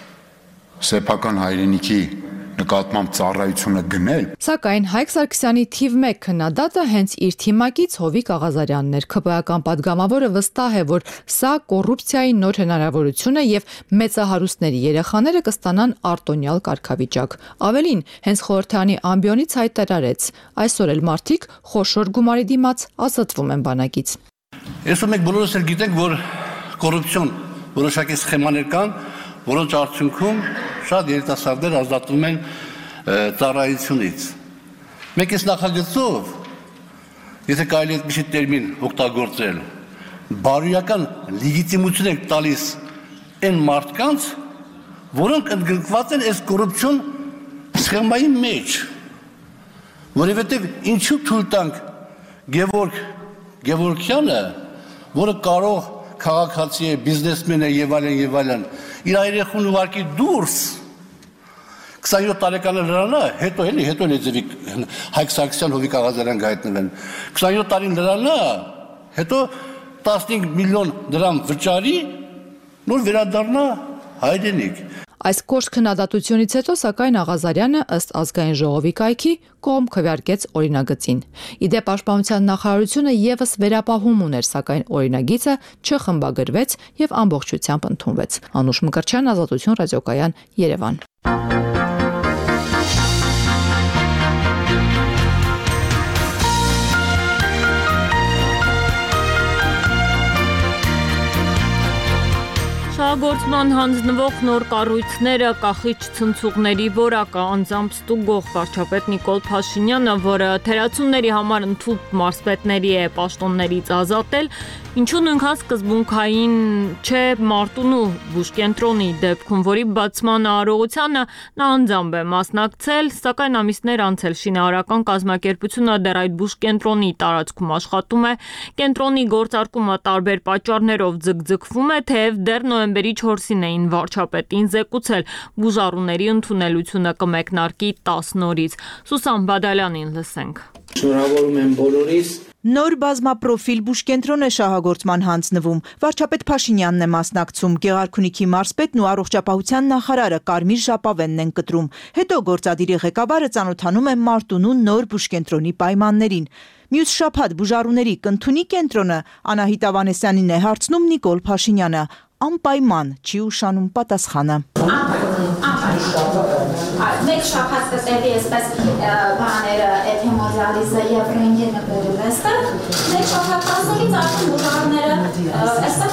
սեփական հայրենիքի նկատմամբ ծառայությունը գնել։ Սակայն Հայկ Սարգսյանի թիվ մեկ քննադատը հենց իր թիմակից Հովիկ Աղազարյանն էր։ ՔՊԱ-ական падգամավորը վստահ է, որ սա կոռուպցիայի նոր հնարավորություն է եւ մեծահարուստների երեխաները կստանան արտոնյալ կարգավիճակ։ Ավելին, հենց խորհրդանի ամբիոնից հայտարարեց. այսօր էլ մարդիկ խոշոր գումարի դիմաց ազատվում են բանակից։ Այսօր մենք բոլորս էլ գիտենք, որ կոռուպցիոն որոշակի սխեմաներ կան, որոնց արդյունքում շատ երիտասարդներ ազատվում են ծառայությունից։ Մենք այս նախագծով, եթե կարելի է այդպիսի տերմին օգտագործել, բարոյական լեգիտիմություն ենք տալիս այն մարդկանց, որոնք ընդգրկված են այս կոռուպցիոն սխեմայի մեջ, որովհետև ինչու թույլ տանք Գևորգ Գևորգյանը, որը կարող քաղաքացի է, բիզնեսմեն է եւ այլն եւ այլն, իր երեխուն ուղարկի դուրս քսանյոթ տարեկան լրանա, հետո էլի, հետո լեզվի Հայկ Սարգսյան, Հովիկ Աղազարյան գայտնվեն։ քսանյոթ տարին լրանա, հետո տասնհինգ միլիոն դրամ վճարի, նոր վերադառնա հայրենիք։ Այս կոշտ քննադատությունից հետո սակայն Աղազարյանը ըստ ազգային ժողովի կայքի կողմ քվեարկեց օրինագծին։ Իդեպ Պաշտպանության նախարարությունը եւս վերապահում ուներ, սակայն օրինագիծը չխմբագրվեց եւ ամբողջությամբ ընդունվեց։ Անուշ Մկրտչյան, Ազատություն ռադիոկայան, Երևան։ Շահագործման հանձնվող նոր կառույցները կախիչ ցնցուղների որակը անձամբ ստուգող վարչապետ Նիկոլ Փաշինյանը, որը թերացումների համար ընդհանուր մարզպետների է պաշտոններից ազատել, ինչու նույնքան սկզբունքային չէ Մարտունու բուժկենտրոնի դեպքում, որի բացման արարողությանը նա անձամբ է մասնակցել, սակայն ամիսներ անց էլ շինարարական կազմակերպությունը դեռ այդ բուժկենտրոնի տարածքում աշխատում է, կենտրոնի գործարկումը տարբեր պատճառներով ձգձգվում է, թեև դեռ նոյեմբերի չորսին էին վարչապետին զեկուցել բուժառուների ընդունելությունը կմեկնարկի տասն օրից։ Սուսան Բադալյանին լսենք։ Շնորհավորում եմ բոլորիս։ Նոր բազմապրոֆիլ բուժկենտրոն է շահագործման հանձնվում։ Վարչապետ Փաշինյանն է մասնակցում, Գեղարքունիքի մարզպետն ու առողջապահության նախարարը Կարմիր Ժապավենն են կտրում։ Հետո գործադիրի ղեկավարը ծանոթանում է Մարտունու նոր բուժկենտրոնի պայմաններին։ Մյուս շաբաթ բուժառուների կընդունի կենտրոնը Անահիտ Ավանեսյանին է հարցնում Նիկոլ Փաշինյանը։ Անպայման չի ուշանում պատասխանը։ Մեկ շաբաթ կտեղի այսպես բաները էփեմոդիալիզը եւ ռենտգենը բերում այստեղ, մեկ շաբաթ տասնից արդեն բուժառուները այստեղ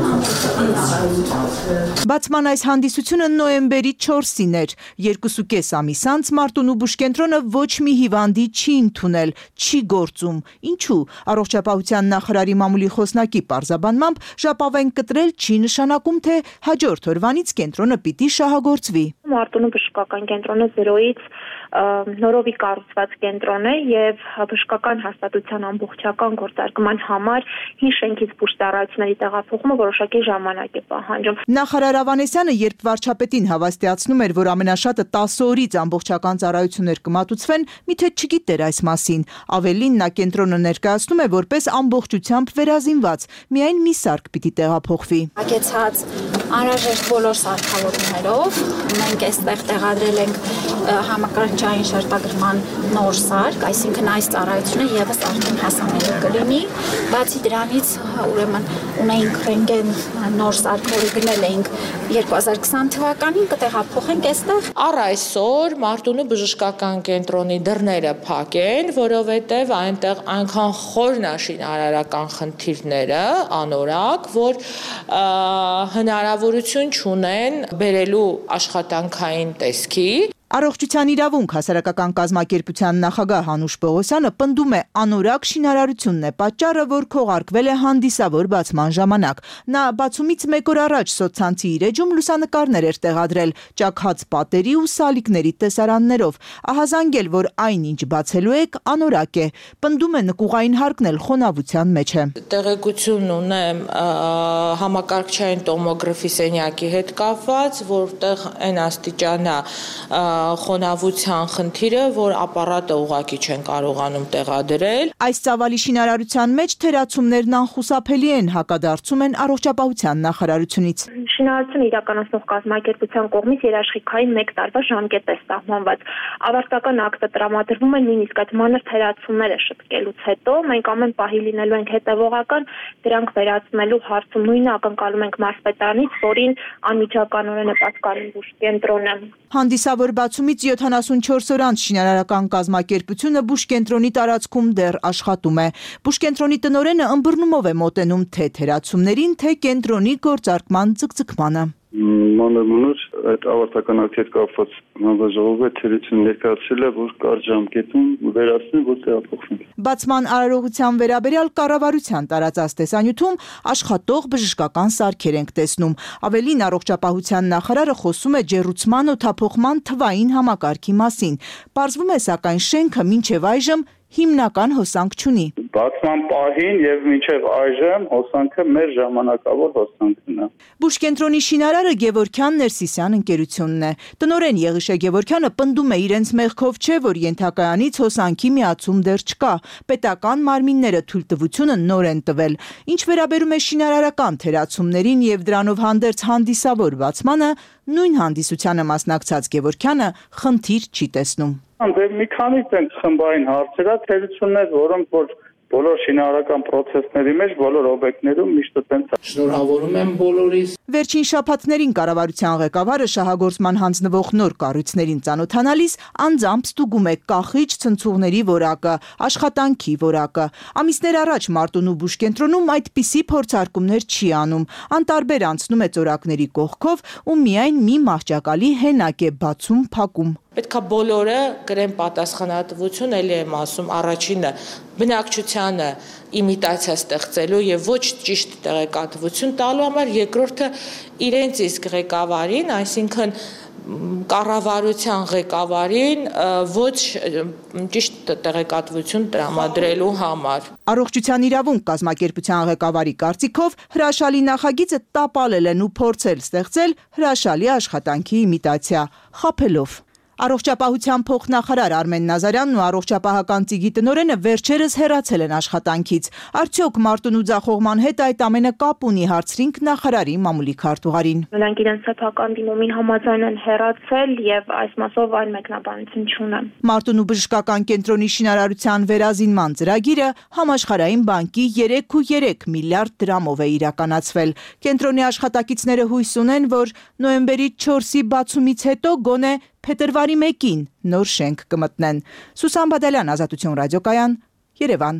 ստանում։ Բացման այս հանդիսությունը նոյեմբերի չորսին էր, երկուսուկես ամիս անց Մարտունու բուժկենտրոնը ոչ մի հիվանդի չի ընդունել, չի գործում։ Ինչու՞։ Առողջապահության նախարարի մամուլի խոսնակի պարզաբանմամբ Ժապավեն կտրել չի նշանակում, թե հաջորդ օրվանից կենտրոնը պիտի շահագործվի։ Մարտունու բժշկական կենտրոնը զրոյից նորովի կառուցված կենտրոն է եւ բժշկական հաստատության ամբողջական գործարկման համար հին շենքից բուժտարայությունների տեղափոխումը որոշակի ժամանակ է պահանջում։ Նախարար Ավանեսյանը, երբ վարչապետին հավաստիացնում էր, որ ամենաշատը տասը օրից ամբողջական ծառայություններ կմատուցվեն, միթե չգիտեր այս մասին։ Ավելին, նա կենտրոնը ներկայացնում է որպես ամբողջությամբ վերազինված, միայն մի սարք պիտի տեղափոխվի։ Ակեցած անհրաժեշտ բոլոր սարքավորումներով մենք այստեղ տեղադրել ենք համակարգչային շերտագրման նոր սարք, այսինքն այս ծառայությունը եւս արդեն հասանելի կլինի։ Բացի դրանից, ուրեմն ունենք ռենտգեն նոր սարք, որը գնել էինք երկու հազար քսան թվականին, կտեղափոխենք այստեղ։ Առ այսօր Մարտունու բժշկական կենտրոնի դռները փակ են, որովհետեւ այնտեղ այնքան խորն է շինարարական խնդիրները, անորակ, որ հնարավորություն չունեն բերելու աշխատանքային տեսքի։ Առողջության իրավունք հասարակական կազմակերպության նախագահ Հանուշ Պողոսյանը պնդում է անորակ շինարարությունն է պատճառը, որ քողարկվել է հանդիսավոր բացման ժամանակ։ Նա բացումից մեկ օր առաջ սոցցանցի իր էջում լուսանկարներ էր տեղադրել ճաքած պատերի ու սալիկների տեսարաններով, ահազանգել, որ այնինչ բացելու եք անորակ է։ Պնդում է նկուղային հարկն էլ խոնավության մեջ է։ Տեղեկություն ունեմ համակարգչային տոմոգրաֆի սենյակի հետ կապված, որտեղ այն աստիճանա խոնավության խնդիրը, որ ապարատը ուղղակի չեն կարողանում տեղադրել։ Այս ծավալի շինարարության մեջ թերացումներն անխուսափելի են, հակադարձում են առողջապահության նախարարությունից։ Շինարարությունը իրականացնող կազմակերպության կողմից երաշխիքային մեկ տարվա ժամկետ է սահմանված։ Ավարտական ակտը տրամադրվում է նույնիսկ այդ մանր թերացումները շտկելուց հետո։ Մենք ամեն պահի լինելու ենք հետևողական, դրանք վերացնելու հարցում նույնը ակնկալում ենք մարզպետարանից, որին անմիջականորեն է պատկանում բուժկենտրոնը։ Հանդիսավոր բացումից յոթանասունչորս օր անց շինարարական կազմակերպությունը բուժկենտրոնի տարածքում դեռ աշխատում է։ Բուժկենտրոնի տնօրենը ըմբռնումով է մոտենում թե թերացումներին, թե կենտրոնի գործարկման ձգձգմանը։ Մանր-մունր այդ ավարտական ակտի հետ կապված հանձնաժողովը թերություն ներկայացրել է, որ կարճ ժամկետում վերացնի, որ տեղափոխվեն։ Բացման արարողության վերաբերյալ կառավարության տարածած տեսանյութում աշխատող բժշկական սարքեր ենք տեսնում։ Ավելին, առողջապահության նախարարը խոսում է ջեռուցման օդափոխման թվային համակարգի մասին։ Պարզվում է, սակայն շենքը մինչև այժմ հիմնական հոսանք չունի։ Բացման պահին եւ մինչեւ այժմ հոսանքը մեր ժամանակավոր հոսանքն է։ Բուժկենտրոնի շինարարը Գևորգյան Ներսիսյան ընկերությունն է։ Տնօրեն Եղիշե Գևորգյանը պնդում է իրենց մեղքով չէ, որ ենթակայանից հոսանքի միացում դեռ չկա։ Պետական մարմինները թույլտվությունը նոր են տվել։ Ինչ վերաբերում է շինարարական թերացումներին եւ դրանով հանդերձ հանդիսավոր բացմանը, նույն հանդիսությանը մասնակցած Գևորգյանը խնդիր չի տեսնում։ Դե մի քանի տենց խմբային հարցեր ա, թերություններ, որոնք որ բոլոր շինարարական process-ների մեջ, բոլոր օբյեկտներում միշտ այդպես է։ Շնորհավորում եմ բոլորիս։ Վերջին շաբաթներին կառավարության ղեկավարը շահագործման հանձնվող նոր կառույցներին ծանոթանալիս անձամբ ստուգում է կախիչ ցնցուղների որակը, աշխատանքի որակը։ Ամիսներ առաջ Մարտունու բուժկենտրոնում այդպիսի փորձարկումներ չի անում, անտարբեր անցնում է ծորակների կողքով ու միայն մի մահճակալի հենակ է բացում-փակում։ Պետք է բոլորը գրեն պատասխանատվություն, ելի եմ ասում, առաջինը բնակչությանը իմիտացիա ստեղծելու եւ ոչ ճիշտ տեղեկատվություն տալու համար, երկրորդը իրենց իսկ ղեկավարին, այսինքն կառավարության ղեկավարին ոչ ճիշտ տեղեկատվություն տրամադրելու համար։ Առողջության իրավունք կազմակերպության ղեկավարի կարծիքով հրաշալի նախագիծը տապալել են ու փորձել ստեղծել հրաշալի աշխատանքի իմիտացիա, խաբելով։ Առողջապահության փոխնախարար Արմեն Նազարյանն ու առողջապահական ծիգի տնօրենը վերջերս հեռացել են աշխատանքից։ Արդյոք Մարտունու ձախողման հետ այդ ամենը կապ ունի, հարցրինք նախարարի մամուլի քարտուղարին։ Նրանք իրենց սեփական դիմումին համաձայն են հեռացել եւ այս մասով այլ մեկնաբանություն չունեն։ Մարտունու բժշկական կենտրոնի շինարարության վերազինման ծրագիրը համաշխարհային բանկի երեք ու երեք միլիարդ դրամով է իրականացվել։ Կենտրոնի աշխատակիցները հույս ունեն, որ նոյեմբերի չորսի բացումից հետո գոնե փետրվարի մեկին նոր շենք կմտնեն։ Սուսան Բադալյան, Ազատություն ռադիոկայան, Երևան։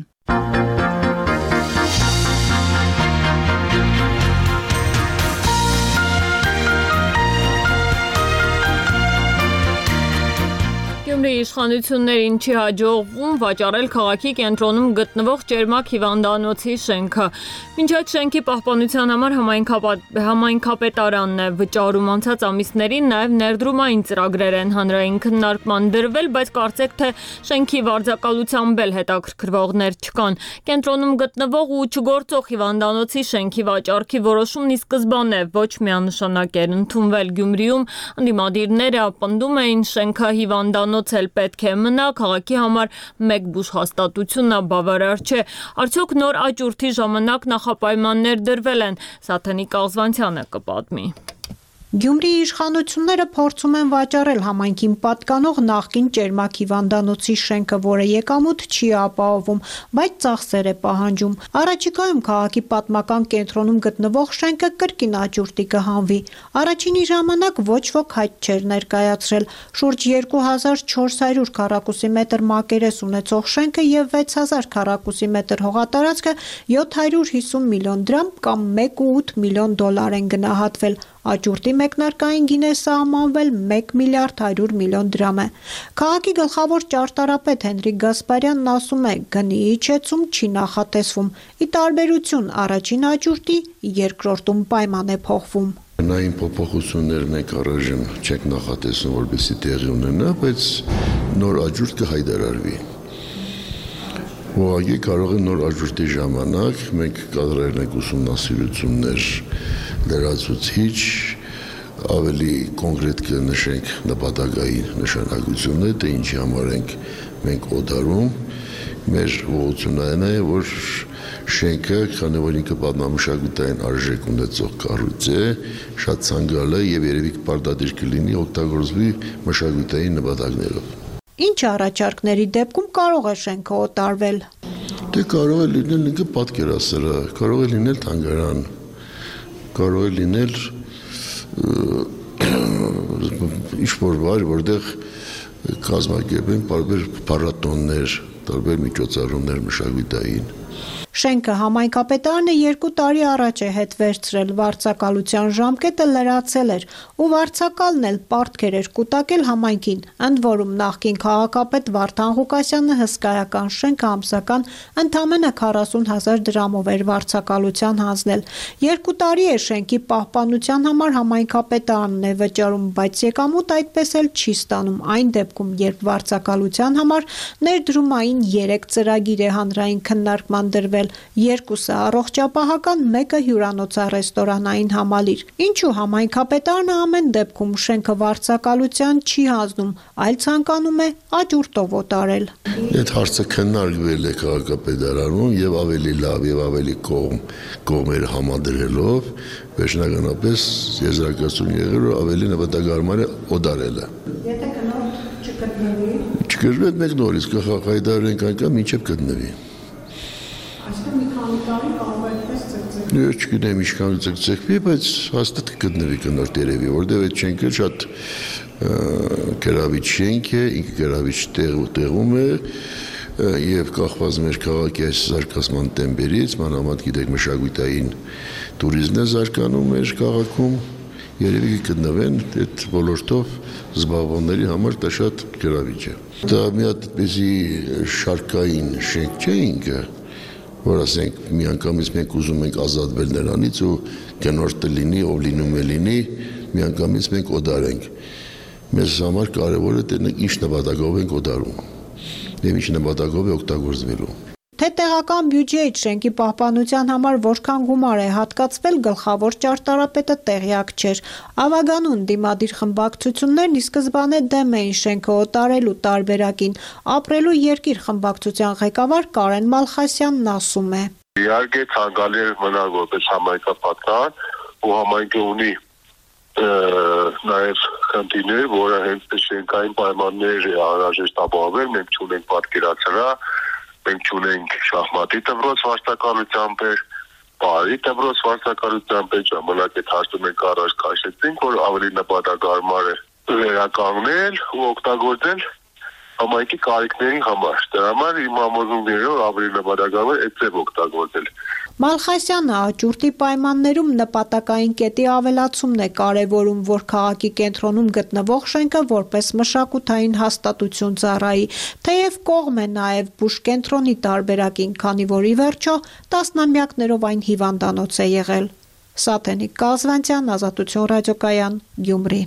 Գյումրիի իշխանություններին չի հաջողվում վաճառել քաղաքի կենտրոնում գտնվող Ճերմակ հիվանդանոցի շենքը։ Մինչ այդ շենքի պահպանության համար համայնքապետարանն է վճարում, անցած ամիսներին նաև ներդրումային ծրագրեր են հանրային քննարկման դրվել, բայց կարծեք թե շենքի վարձակալությամբ էլ հետաքրքրվողներ չկան։ Կենտրոնում գտնվող ու չգործող հիվանդանոցի շենքի վաճառքի որոշումն ի սկզբանե ոչ միանշանակ էր ընդունվել Գյումրիում, ընդդիմադիրները պնդում էին շենքը հիվանդանոց էլ պետք է մնա, քաղաքի համար մեկ բուժ հաստատությունն բավարար չէ։ Արդյոք նոր աճուրդի ժամանակ նախապայմաններ դրվել են, Սաթենիկ Աղզվանցյանը կպատմի։ Գյումրիի իշխանությունները փորձում են վաճառել համայնքին պատկանող նախկին Ճերմակ հիվանդանոցի շենքը, որը եկամուտ չի ապահովում, բայց ծախսեր է պահանջում։ Առաջիկայում քաղաքի պատմական կենտրոնում գտնվող շենքը կրկին աճուրդի կհանվի։ Առաջինի ժամանակ ոչ ոք հայտ չէր ներկայացրել։ Շուրջ երկու հազար չորս հարյուր քառակուսի մետր մակերես ունեցող շենքը եւ վեց հազար քառակուսի մետր հողատարածքը յոթ հարյուր հիսուն միլիոն դրամ կամ մեկ կόμμα ութ միլիոն դոլար են գնահատվել։ Աճուրդի մեկնարկային գինը սահմանվել մեկ միլիարդ հարյուր միլիոն դրամ է։ Քաղաքի գլխավոր ճարտարապետ Հենրիկ Գասպարյանն ասում է, գնի իջեցում չի նախատեսվում։ Ի տարբերություն առաջին աճուրդի, երկրորդում պայման է փոխվում։ Նային փոփոխություններ մենք առայժմ չենք նախատեսում, որպեսզի տեղի ունենա, բայց նոր աճուրդ կհայտարարվի։ Ուղղակի կարող է նոր աճուրդի ժամանակ մենք կատարել ենք ուսումնասիրություններ լրացուցիչ, ավելի կոնկրետ կնշենք նպատակային նշանակությունները, թե ինչի համար ենք մենք օդարում, մեր ուղղությունն է, որ շենքը, քանի որ ինքը պատմամշակութային արժեք ունեցող կառույց է, շատ ցանկալի է եւ երևի պարտադիր կլինի օգտագործվի մշակութային նպատակներով։ Ինչ առաջարկների դեպքում կարող է շենքը օտարվել։ Դե կարող է լինել ինքը պատկերասրահ, կարող է լինել թանգարան, կարող է լինել ինչ-որ վայր, որտեղ կազմակերպեն տարբեր փառատոներ, տարբեր միջոցառումներ մշակութային։ Շենքը համայնքապետարանը երկու տարի առաջ է հետ վերցրել, վարձակալության ժամկետը լրացել էր ու վարձակալն էլ պարտքեր էր կուտակել համայնքին, ընդ որում նախկին քաղաքապետ Վարդան Ղուկասյանը հսկայական շենքը ամսական ընդամենը քառասուն հազար դրամով էր վարձակալության հանձնել։ Երկու տարի է շենքի պահպանության համար համայնքապետարանն է վճարում, բայց եկամուտ այդպես էլ չի ստանում, այն դեպքում, երբ վարձակալության համար ներդրումային երեք ծրագիր է հանրային քննարկման դրվել, երկուսը առողջապահական, մեկը հյուրանոց-ռեստորանային համալիր։ Ինչու համայնքապետարանը ամեն դեպքում շենքը վարձակալության չի հանձնում, այլ ցանկանում է աճուրդով օտարել։ Այդ հարցը քննարկվել է քաղաքապետարանում եւ ավելի լավ եւ ավելի կողմ կողմեր համադրելով, վերջնականապես եզրակացություն եղել որ ավելի նպատակարար է օտարելը։ Եթե կնոջ չգտնվի։ Չգտնվի մեկ նորից կհայտարարենք անգամ ինչեւ գտնվի։ Ես չգիտեմ ինչքան ձգձգվի, բայց հաստատ կգտնվի կնորդ երևի, որտեղ այդ շենքը շատ գրավիչ շենք է, ինքը գրավիչ տեղում է եւ կախված մեր քաղաքի այս զարգացման տեմպերից, մանավանդ գիտեք մշակութային տուրիզմն է զարգանում մեր քաղաքում, երևի կգտնվեն այդ ոլորտով զբաղվողների համար դա շատ գրավիչ է։ Դա մի հատ այդպեսի շարքային շենք չէ ինքը, որ ասենք միանգամից մենք ուզում ենք ազատվել նրանից ու գնորդը լինի, ով լինում է լինի, միանգամից մենք օդարենք։ Մեզ համար կարևոր է թե ինչ նպատակով ենք օդարում եւ ինչ նպատակով է օգտագործվելու։ Թե տեղական բյուջեից շենքի պահպանության համար որքան գումար է հատկացվել, գլխավոր ճարտարապետը տեղյակ չէր։ Ավագանուն դիմադիր խմբակցություններն ի սկզբանե դեմ էին շենքը օտարելու տարբերակին։ Ապրելու երկիր խմբակցության ղեկավար Կարեն Մալխասյանն ասում է. Իհարկե ցանկալի է մնալ որպես համայնքապատկան ու համայնքը ունի նաև խնդիրներ, որը հենց շենքային պայմաններ է անհրաժեշտ ապահովել, մենք չունենք պատկերացրահ, մենք չունենք շախմատի դպրոց վարչականության պետ, բարի դպրոց վարչականության պետ, ժամանակ այդ հարցը մենք առաջ քաշեցինք, որ ավելի նպատակարար է վերականգնել ու օգտագործել համայնքի կարիքների համար։ Դրա համար իմ համոզումներով ավելի նպատակարար է այդ օգտագործել։ Մալխասյանը աճուրդի պայմաններում նպատակային կետի ավելացումն է կարևորում, որ քաղաքի կենտրոնում գտնվող շենքը որպես մշակութային հաստատություն ծառայի, թեև կողմ է նաև բուժ կենտրոնի տարբերակին, քանի որ ի վերջո տասնամյակներով այն հիվանդանոց է եղել։ Սաթենիկ Կազվանցյան, Ազատություն ռադիոկայան, Գյումրի։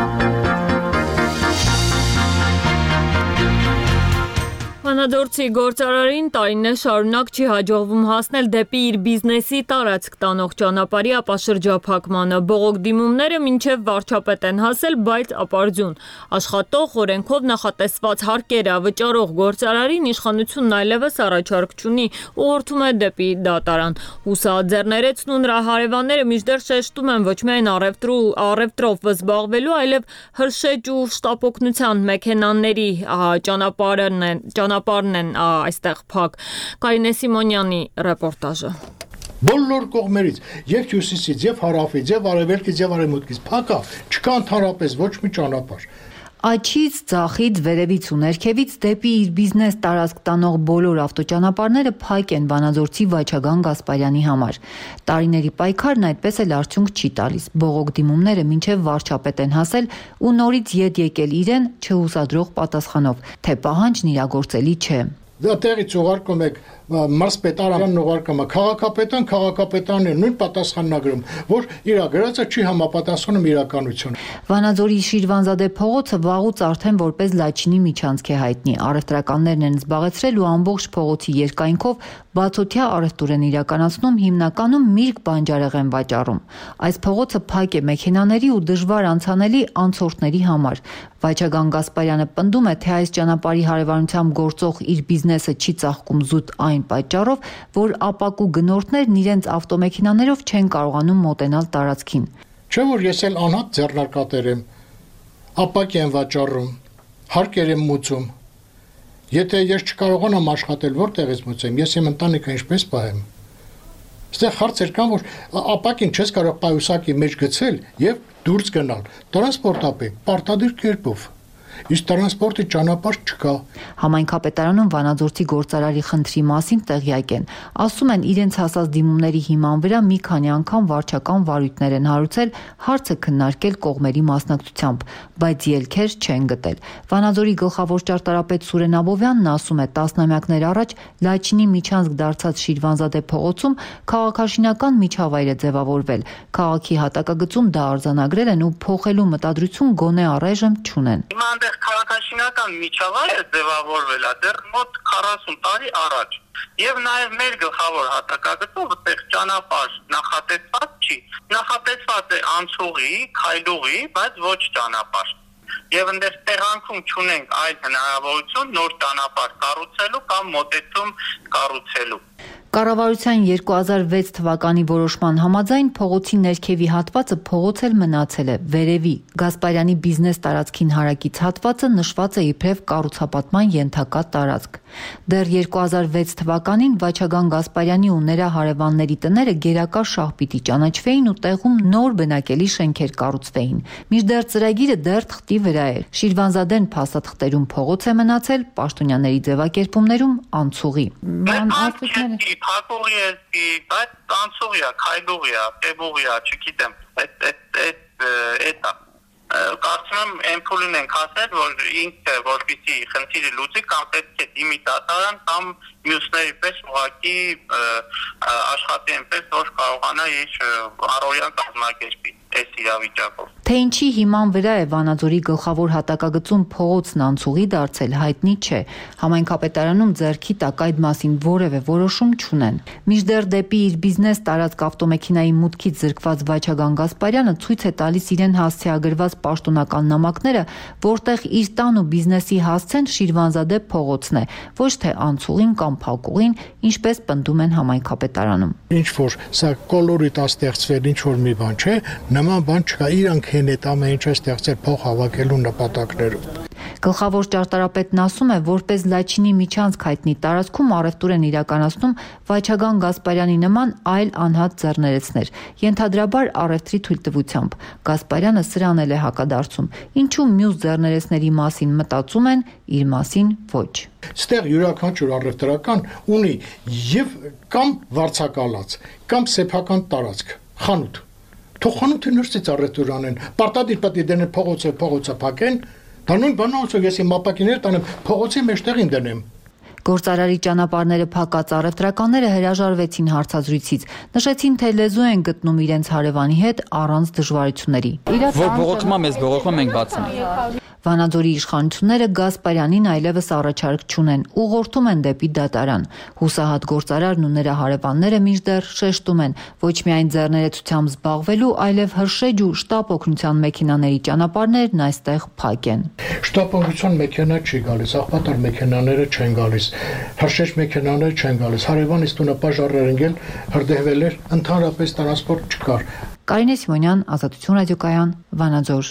Վանաձորցի գործարարին տարիներ շարունակ չի հաջողվում հասնել դեպի իր բիզնեսի տարածք տանող ճանապարհի ապաշրջափակմանը։ Բողոք դիմումները մինչև վարչապետ են հասել, բայց ապարդյուն։ Աշխատող օրենքով նախատեսված հարկերը վճարող գործարարին իշխանությունն այլևս առաջարկ չունի, ուղղորդում է դեպի դատարան։ Հուսաձեռներեցն ու նրա հարևանները մինչդեռ շեշտում են ոչ միայն առևտրով զբաղվելու, այլև հրշեջ ու շտապօգնության մեքենաների ճանապարհն են ճանապարհն են այստեղ փակ։ Կարինե Սիմոնյանի ռեպորտաժը։ Բոլոր կողմերից, եւ հյուսիսից, եւ հարավից, եւ արևելքից, եւ արևմուտքից փակա, չկա ընդհանրապես ոչ մի ճանապարհ։ Աչից, ձախից, վերևից ու ներքևից դեպի իր բիզնես տարածք տանող բոլոր ավտոճանապարհները փակ են Վանաձորցի Վաչագան Գասպարյանի համար։ Տարիների պայքարն այդպես էլ արդյունք չի տալիս։ Բողոք դիմումները մինչև վարչապետ են հասել ու նորից ետ եկել իրեն չհուսադրող պատասխանով, թե պահանջն իրագործելի չէ։ Դա տեղից ուղարկում եք մարզպետարանն ուղարկում է քաղաքապետան, քաղաքապետանն է նույն պատասխաննագրում, որ իր գրածը չի համապատասխանում իրականություն։ Վանաձորի Շիրվանզադե փողոցը վաղուց արդեն որպես Լաչինի միջանցք է հայտնի։ Առևտրականներն են զբաղեցրել ու ամբողջ փողոցի երկայնքով բացօթյա առևտուր են իրականացնում, հիմնականում միրգ բանջարեղեն վաճառում։ Այս փողոցը փակ է մեքենաների ու դժվար անցանելի անցորդների համար։ Վաչագան Գասպարյանը պնդում է, թե այս ճանապարհի հարևանությամբ գործող իր բիզնեսը չի ծաղկում զուտ այն պատճառով, որ ապակու գնորդներն իրենց ավտոմեքենաներով չեն կարողանում մոտենալ տարածքին։ Չէ՞ որ ես էլ անհատ ձեռնարկատեր եմ, ապակ եմ վաճառում, հարկեր եմ մուծում։ Եթե ես չկարողանամ աշխատել, որտեղից մուծեմ, ես իմ ընտանիքը ինչպես պահեմ։ Այստեղ հարցեր կան, որ ապակին չես կարող պայուսակի մեջ գցել եւ դուրս գնալ։ Տրանսպորտապե պարտադիր կերպով։ Իսկ տրանսպորտի ճանապարհ չկա։ Համայնքապետարանում Վանաձորցի գործարարի խնդրի մասին տեղյակ են։ Ասում են, իրենց հասած դիմումների հիման վրա մի քանի անգամ վարչական վարույթներ են հարուցել, հարցը քննարկել կողմերի մասնակցությամբ, բայց ելքեր չեն գտել։ Վանաձորի գլխավոր ճարտարապետ Սուրեն Աբովյանն ասում է, տասնամյակներ առաջ Լաչինի միջանցք դարձած Շիրվանզադե փողոցում քաղաքաշինական միջավայր է ձևավորվել։ Քաղաքի հատակագծում դա արձանագրել են ու փոխելու մտադրություն գոնե առայժմ չունեն։ Քաղաքաշինական միջավայրը ձևավորվել է դեռ մոտ քառասուն տարի առաջ եւ նաեւ մեր գլխավոր հատակագծով այդտեղ ճանապարհ նախատեսված չի, նախատեսված է անցուղի, քայլուղի, բայց ոչ ճանապարհ եւ այնտեղ տեղանքում չունենք այլ հնարավորություն նոր ճանապարհ կառուցելու կամ մոտեցում կառուցելու։ Կառավարության երկու հազար վեց թվականի որոշման համաձայն փողոցի ներքևի հատվածը փողոց էլ մնացել է, վերևի Գասպարյանի բիզնես տարածքին հարակից հատվածը նշված է իբրև կառուցապատման ենթակա տարածք։ Դեռ երկու հազար վեց թվականին Վաչագան Գասպարյանի ու նրա հարևանների տները գերակա շահպիտի ճանաչվեին ու տեղում նոր բնակելի շենքեր կառուցվեին։ Մինչդեռ ծրագիրը դեռ թղթի վրա էր։ Շիրվանզադեն փաստաթղթերում փողոց է մնացել, պաշտոնյաների ձևակերպումներում անցուղի։ Փակուղի է, բայց անցուղի է, քայլուղի է, պեբուղի է, չգիտեմ, այդ այդ կարծում եմ էմփուլին ենք ասել, որ ինքը որպեսզի խնդիրը լուծի կամ պետք է դիմի դատարան կամ մյուսների պես ուղղակի աշխատի այնպես, որ կարողանա իր առօրյան կազմակերպի այս իրավիճակով։ Թե ինչի հիման վրա է Վանաձորի գլխավոր հատակագծում փողոցն անցուղի դարձել, հայտնի չէ։ Համայնքապետարանում ձեռքի տակ այդ մասին որևէ որոշում չունեն։ Մինչդեռ դեպի իր բիզնես տարածք ավտոմեքենայի մուտքից զրկված Վաչագան Գասպարյանը ցույց է տալիս իրեն հասցեագրված պաշտոնական նամակները, որտեղ իր տան ու բիզնեսի հասցեն Շիրվանզադե փողոցն է, ոչ թե անցուղին կամ փակուղին, ինչպես պնդում են համայնքապետարանում։ Ինչ որ սա կոլորիտ է ստեղծվել, ինչ որ մի բան չէ, նման բան չկա, իրանք են այդ ամեն ինչը ստեղծել փող հավաքելու նպատակներով։ Գլխավոր ճարտարապետն ասում է, որպես Լաչինի միջանցք հայտնի տարածքում առևտուր են իրականացնում Վաչագան Գասպարյանի նման այլ անհատ ձեռներեցներ, ենթադրաբար առևտրի թույլտվությամբ։ Գասպարյանը սրան էլ է հակադարձում, ինչու մյուս ձեռներեցների մասին մտածում են, իր մասին ոչ։ Ստեղ յուրաքանչյուր առևտրական ունի եւ կամ վարձակալած, կամ սեփական տարածք, խանութ։ Թող խանութը նրսից առևտուր անեն, պարտադիր պետք է դնեն փողոցը, փողոցը փակեն, դա նույն բանն ոնց որ ես իմ ապակիներ տանեմ, փողոցի մեջտեղին դնեմ։ Գործարարի ճանապարհները փակած առևտրականները հրաժարվեցին հարցազրույցից, նշեցին, թե լեզու են գտնում իրենց հարևանի հետ առանց դժվարությունների։ Որ բողոքումա մեզ բողոքում ենք բացում։ Վանաձորի իշխանությունները Գասպարյանին այլևս առաջարկ չունեն, ուղղորդում են դեպի դատարան։ Հուսահատ գործարարն ու նրա հարևանները մինչդեռ շեշտում են, ոչ միայն ձեռներեցությամբ զբաղվելու, այլև հրշեջ ու շտապ օգնության մեքենաների ճանապարհներն այստեղ փակ են։ Շտապ օգնության մեքենա չի գալիս, աղբատար մեքենաները չեն գալիս, հրշեջ մեքենաները չեն գալիս, հարևանից տունը պաժարներ ընկել, հրդեհվել էր, ընդհանրապես տրանսպորտ չկար։ Կարինե Սիմոնյան, Ազատություն ռադիոկայան, Վանաձոր։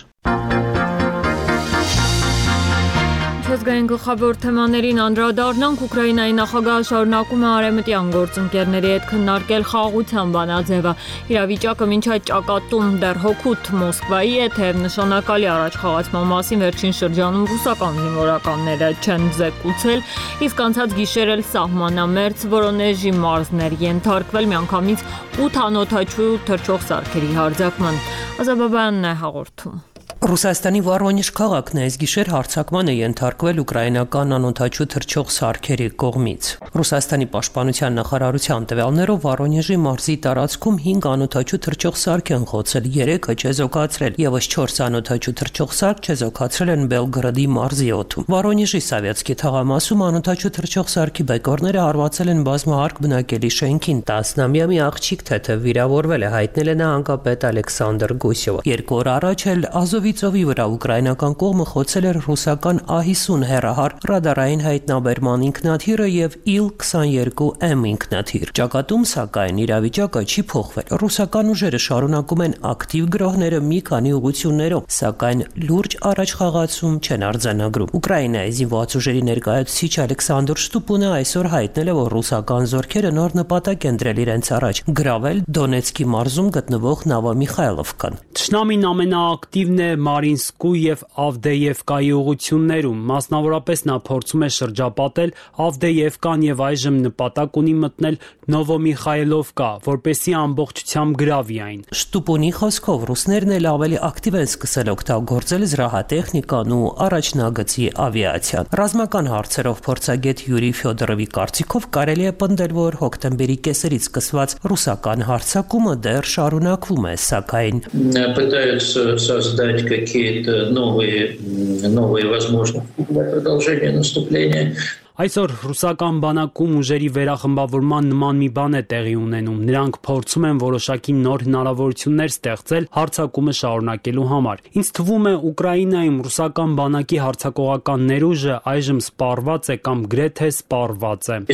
Ազգային գլխավոր թեմաներին անդրադառնանք, Ուկրաինայի նախագահը շարունակում է արևմտյան գործընկերների հետ քննարկել խաղաղության բանաձևը։ Իրավիճակը մինչ այդ ճակատում դեռ հօգուտ Մոսկվայի է, թեև նշանակալի առաջխաղացման մասին վերջին շրջանում ռուսական զինվորականները չեն զեկուցել, իսկ անցած գիշեր էլ սահմանամերձ Վորոնեժի մարզներ ենթարկվել միանգամից ութ անօդաչու թռչող սարքերի հարձակման։ Ազաբաբյանն է հաղորդում։ Ռուսաստանի Վորոնեժ քաղաքն այս գիշեր հարձակման է ենթարկվել ուկրաինական անօդաչու թռչող սարքերի կողմից։ Ռուսաստանի պաշտպանության նախարարության տվյալներով Վորոնեժի մարզի տարածքում հինգ անօդաչու թռչող սարք են խոցել, երեքը չեզոքացրել, եւս չորս անօդաչու թռչող սարք չեզոքացրել են Բելգրադի մարզի օդում։ Վորոնեժի Սովետսկի թաղամասում անօդաչու թռչող սարքի բեկորները հարվածել են բազմահարկ բնակելի շենքին, տասնամյա մի աղջիկ թեթև վիրավորվել է, հայտնել է նահանգապետ Ալեքսանդր Գուսյովը։ Երկու օր առաջ էլ Ազովի ծովի վրա ուկրաինական կողմը խոցել էր ռուսական A հիսուն հեռահար ռադարային հայտնաբերման ինքնաթիռը եւ իլ քսաներկու էմ ինքնաթիռ։ Ճակատում, սակայն, իրավիճակը չի փոխվել։ Ռուսական ուժերը շարունակում են ակտիվ գրոհները մի քանի ուղղություններով, սակայն լուրջ առաջխաղացում չեն արձանագրում։ Ուկրաինայի զինված ուժերի ներկայացուցիչ Ալեքսանդր Շտուպունը այսօր հայտնել է, որ ռուսական զորքերը նոր նպատակ են դրել իրենց առաջ՝ գրավել Դոնեցկի մարզում գտնվող Նովոմիխայլովկան։ Թշնամին ամենաակտիվն է Մարինսկու եւ Ավդեևկայի ուղություններում, մասնավորապես նա փորձում է շրջապատել Ավդեևկան եւ այժմ նպատակ ունի մտնել Նովոմիխայլովկա, որպեսզի ամբողջությամբ գրավի այն։ Շտուպունի խոսքով ռուսներն էլ ավելի ակտիվ են սկսել օգտագործել զրահատեխնիկան ու առաջնագծի ավիացիան։ Ռազմական հարցերով փորձագետ Յուրի Ֆյոդորովի կարծիքով կարելի է պնդել, որ հոկտեմբերի կեսերից սկսված ռուսական հարձակումը դեռ շարունակվում է, սակայն какие-то новые, новые возможности для продолжения наступления. Այսօր ռուսական բանակում ուժերի վերախմբավորման նման մի բան է տեղի ունենում։ Նրանք փորձում են որոշակի նոր հնարավորություններ ստեղծել հարձակումը շարունակելու համար։ Ինձ թվում է Ուկրաինայում ռուսական բանակի հարձակողական ներուժը այժմ սպառված է կամ գրեթե սպառված է։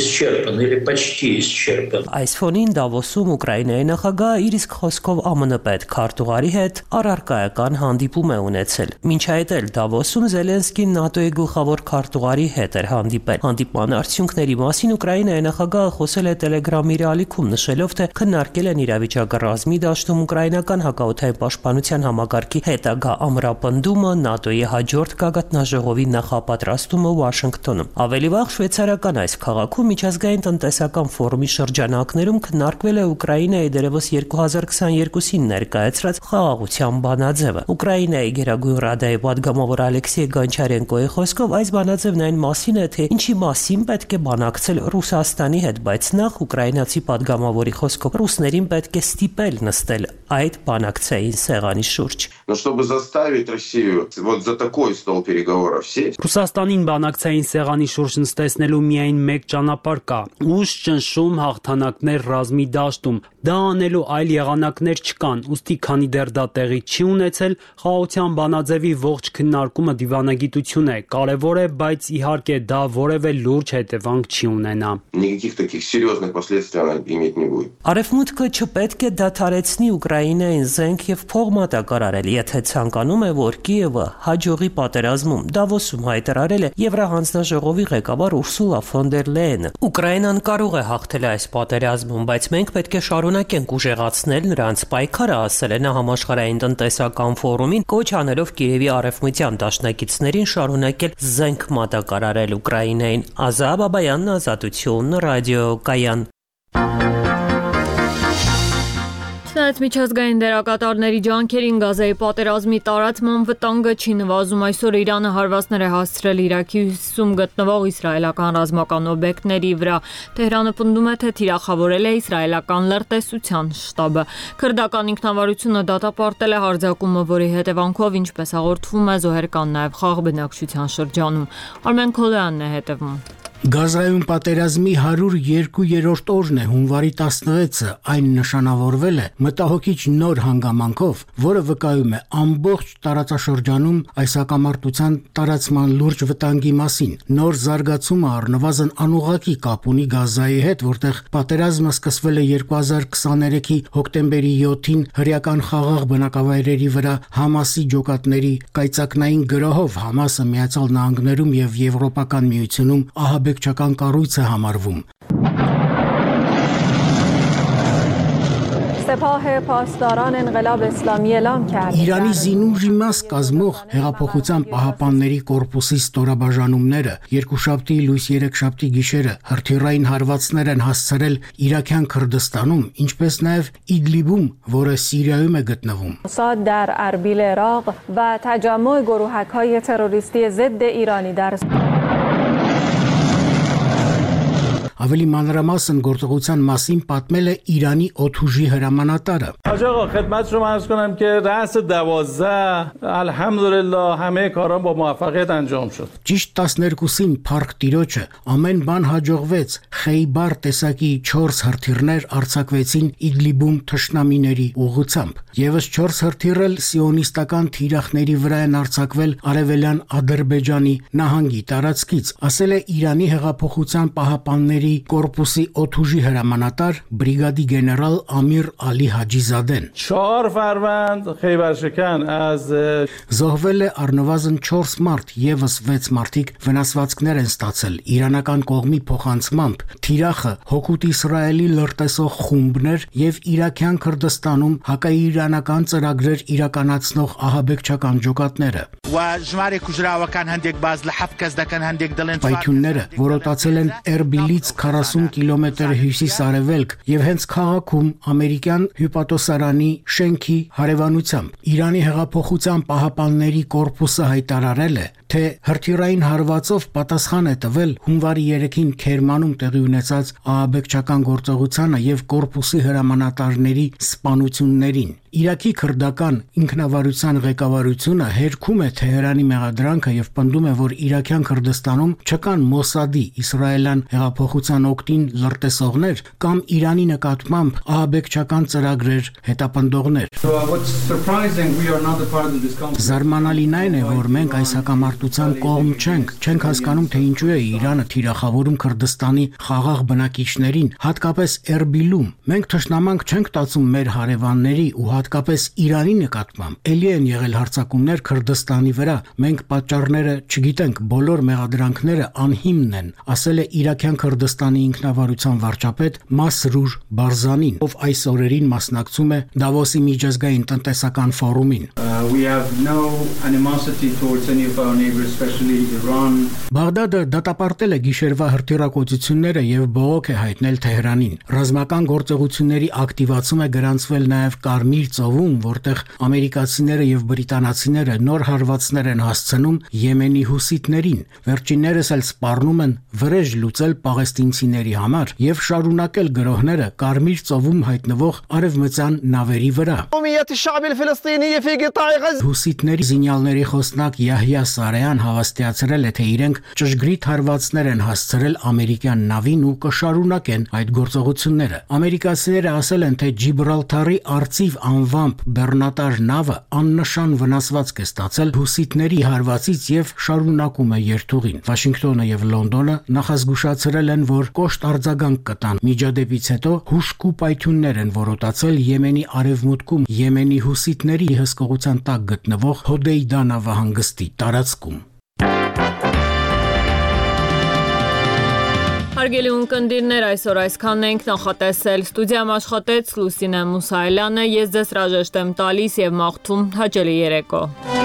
Այս ֆոնին Դավոսում Ուկրաինայի նախագահը իր իսկ խոսքով Ա M N պետ քարտուղարի հետ առարկայական հանդիպում է ունեցել։ Մինչ այդ էլ Դավոսում Զելենսկին ՆԱՏՕ-ի գլխավոր քարտուղարի հետ էր հանդիպել։ Հանդիպման արդյունքների մասին Ուկրաինայի նախագահը խոսել է Telegram իր ալիքում, նշելով, թե քննարկել են իրավիճակը ռազմի դաշտում ուկրաինական հակաօդային պաշտպանության համակարգի հետագա ամրապնդումը, ՆԱՏՕ-ի հաջորդ գագաթնաժողովի նախապատրաստումը Վաշինգտոնում։ Ավելի վաղ շվեյցարական այս քաղաքում միջազգային տնտեսական ֆորումի շրջանակներում քննարկվել է Ուկրաինայի դերևս երկու հազար քսաներկուսին ներկայացրած խաղաղության բանաձևը։ Ուկրաինայի Գերագույն ռադայի պատգամավոր Ալեքսեյ Գոնչարենկոյի խոսքով այս բանաձևն այն մասին է, թե ինչի մասին պետք է բանակցել Ռուսաստանի հետ, բայց նախ ուկրաինացի պատգամավորի խոսքով ռուսներին պետք է ստիպել նստել այդ բանակցային սեղանի շուրջ։ Но чтобы заставить Россию вот за такой стол переговоров сесть. Ռուսաստանին բանակցային սեղանի շուրջ նստեցնելու միայն մեկ ճանապարհ կա՝ ուժ, ճնշում, հաղթանակներ ռազմի դաշտում։ Դա անելու այլ եղանակներ չկան, ուստի քանի դեռ դա տեղի չի ունեցել, խաղաղության բանաձևի ողջ քննարկումը դիվանագիտություն է, կարևոր է, բայց իհարկե դա որևէ լուրջ հետևանք չի ունենա։ Никаких таких серьезных последствий она иметь не будет. Արևմուտքը չպետք է դադարեցնի Ուկրաինային զենք եւ փող մատակարարել, եթե ցանկանում է, որ Կիևը հաջողի պատերազմում։ Դավոսում հայտարարել է Եվրահանձնաժողովի ղեկավար Ուրսուլա ֆոն դեր Լեյենը։ Ուկրաինան կարող է հաղթել այս պատերազմում, բայց մենք պետք է շարունակենք ուժեղացնել նրանց պայքարը, ասել է նա համաշխարհային տնտեսական ֆորումին, կոչ անելով Կիևի արևմտյան դաշնակիցներին շարունակել զենք մատակարարել Ուկրաինային։ Ազա Բաբայանն, Ազատություն, ռադիոկայան։ Չնայած միջազգային դերակատարների ջանքերին Գազայի պատերազմի տարածման վտանգը չի նվազում, այսօր Իրանը հարվածներ է հասցրել Իրաքի հյուսիսում գտնվող իսրայելական ռազմական օբյեկտների վրա։ Թեհրանը պնդում է, թե թիրախավորել է իսրայելական լրտեսության շտաբը։ Քրդական ինքնավարությունը դատապարտել է հարձակումը, որի հետևանքով, ինչպես հաղորդվում է, զոհեր կան նաև խաղ բնակչության շրջանում։ Արմեն Քոլյանն է հետևում։ Գազայում պատերազմի հարյուր երկու-երորդ օրն է, հունվարի տասնվեցը, այն նշանավորվել է մտահոգիչ նոր հանգամանքով, որը վկայում է ամբողջ տարածաշրջանում այս հակամարտության տարածման լուրջ վտանգի մասին։ Նոր զարգացումը առնվազն անուղղակի կապ ունի Գազայի հետ, որտեղ պատերազմը սկսվել է երկու հազար քսաներեքի հոկտեմբերի յոթին հրեական խաղաղ բնակավայրերի վրա Համասի ջոկատների կայծակնային գրոհով։ Համասը Միացյալ Նահանգներում եւ Եվրոպական միությունում ահաբեկչական կառույց է համարվում։ Իրանի զինուժի մաս կազմող Հեղափոխության պահապանների կորպուսի ստորաբաժանումները երկուշաբթի լույս երեքշաբթի գիշերը հրթիռային հարվածներ են հասցրել Իրաքյան Քրդստանում, ինչպես նաև Իդլիբում, որը Սիրիայում է գտնվում։ در اربیل عراق و تجمع گروهک‌های تروریستی ضد ایرانی در Ավելի մանրամասն գործողության մասին պատմել է Իրանի օդուժի հրամանատարը։ حاج آقا خدمت شما عرض کنم که رأس دوازده الحمدلله همه کارا با موفقیت انجام شد. Ճիշտ տասներկուսին Փարք Տիրոջը ամեն բան հաջողվեց։ Խեյբար տեսակի չորս հրթիռներ արձակվեցին Իդլիբում թշնամիների ուղղությամբ։ Եվս չորս հրթիռ էլ սիոնիստական թիրախների վրա են արձակվել արևելյան Ադրբեջանի նահանգի տարածքից, ասել է Իրանի հեղափոխության պահապանների կորպուսի օդուժի հրամանատար բրիգադի գեներալ Ամիր Ալի Հաջիզադեն։ چهار فروند خیبرشکن از Զոհվել է առնվազն չորս մարդ, եւս վեց մարդիկ վնասվածքներ են ստացել իրանական կողմի փոխանցմամբ։ Թիրախը հօգուտ Իսրայելի լրտեսող խումբներ եւ Իրաքյան Քրդստանում հակաիրանական ծրագրեր իրականացնող ահաբեկչական ջոկատները։ Պայթյունները որոտացել են Էրբիլից քառասուն կիլոմետր հյուսիս-արևելք եւ հենց քաղաքում ամերիկյան հյուպատոսարանի շենքի հարևանությամբ։ Իրանի հեղափոխության պահապանների կորպուսը հայտարարել է, թե հրթիռային հարվածով պատասխան է տվել հունվարի երեքին Քերմանում տեղի ունեցած ահաբեկչական գործողությանը եւ կորպուսի հրամանատարների սպանություններին։ Իրաքի քրդական ինքնավարության ղեկավարությունը հերքում է Թեհրանի մեղադրանքը եւ պնդում է, որ Իրաքյան Քրդստանում չկան Մոսադի, իսրայելյան հեղափոխության օգտին լրտեսողներ կամ Իրանի նկատմամբ ահաբեկչական ծրագրեր հետապնդողներ։ Զարմանալին այն է, որ մենք այս հակամարտության կողմ չենք, չենք հասկանում, թե ինչու է Իրանը թիրախավորում Քրդստանի խաղաղ բնակիչներին, հատկապես Էրբիլում։ Մենք թշնամանք չենք տածում մեր հարևանների ու հատկապես Իրանի նկատմամբ։ Էլի են եղել հարձակումներ Քրդստանի վրա։ Մենք պատճառները չգիտենք, բոլոր մեղադրանքները անհիմն են, ասել է Իրաքյան Քրդստանի ինքնավարության վարչապետ Մասրուր Բարզանին, ով այս օրերին մասնակցում է Դավոսի միջազգային տնտեսական ֆորումին։ Բաղդադը դատապարտել է գիշերվա հրթիռակոծությունները եւ բողոք է հայտնել Թեհրանին։ Ռազմական գործողությունների ակտիվացում է գրանցվել նաեւ Կարմիր ծովում, որտեղ ամերիկացիները եւ բրիտանացիները նոր հարվածներ են հասցնում Եմենի հուսիտներին։ Վերջիններս էլ սպառնում են վրեժ լուծել պաղեստինցիների համար եւ շարունակել գրոհները Կարմիր ծովում հայտնվող արևմտյան նավերի վրա։ Հուսիտների զինյալների խոսնակ Յահյա Սարեան հավաստիացրել է, թե իրենք ճշգրիտ հարվածներ են հասցրել ամերիկյան նավին ու կշարունակեն այդ գործողությունները։ Ամերիկացիները ասել են, թե Ջիբրալթարի արծիվ անվամբ բեռնատար նավը աննշան վնասվածք է ստացել հուսիտների հարվածից եւ շարունակում է երթուղին։ Վաշինգտոնը եւ Լոնդոնը նախազգուշացրել են, որ կոշտ արձագանք կտան։ Միջադեպից հետո հուժկու պայթյուններ են որոտացել Եմենի արևմուտքում Եմենի հուսիտների հսկողության տակ գտնվող Հոդեյդա նավահանգստի տարածքում։ Հարգելի ունկնդիրներ, այսօր այսքանն ենք նախատեսել։ Ստուդիայում աշխատեց Լուսինե Մուսայելյանը, ես ձեզ հրաժեշտ եմ տալիս եւ մաղթում հաճելի երեկո։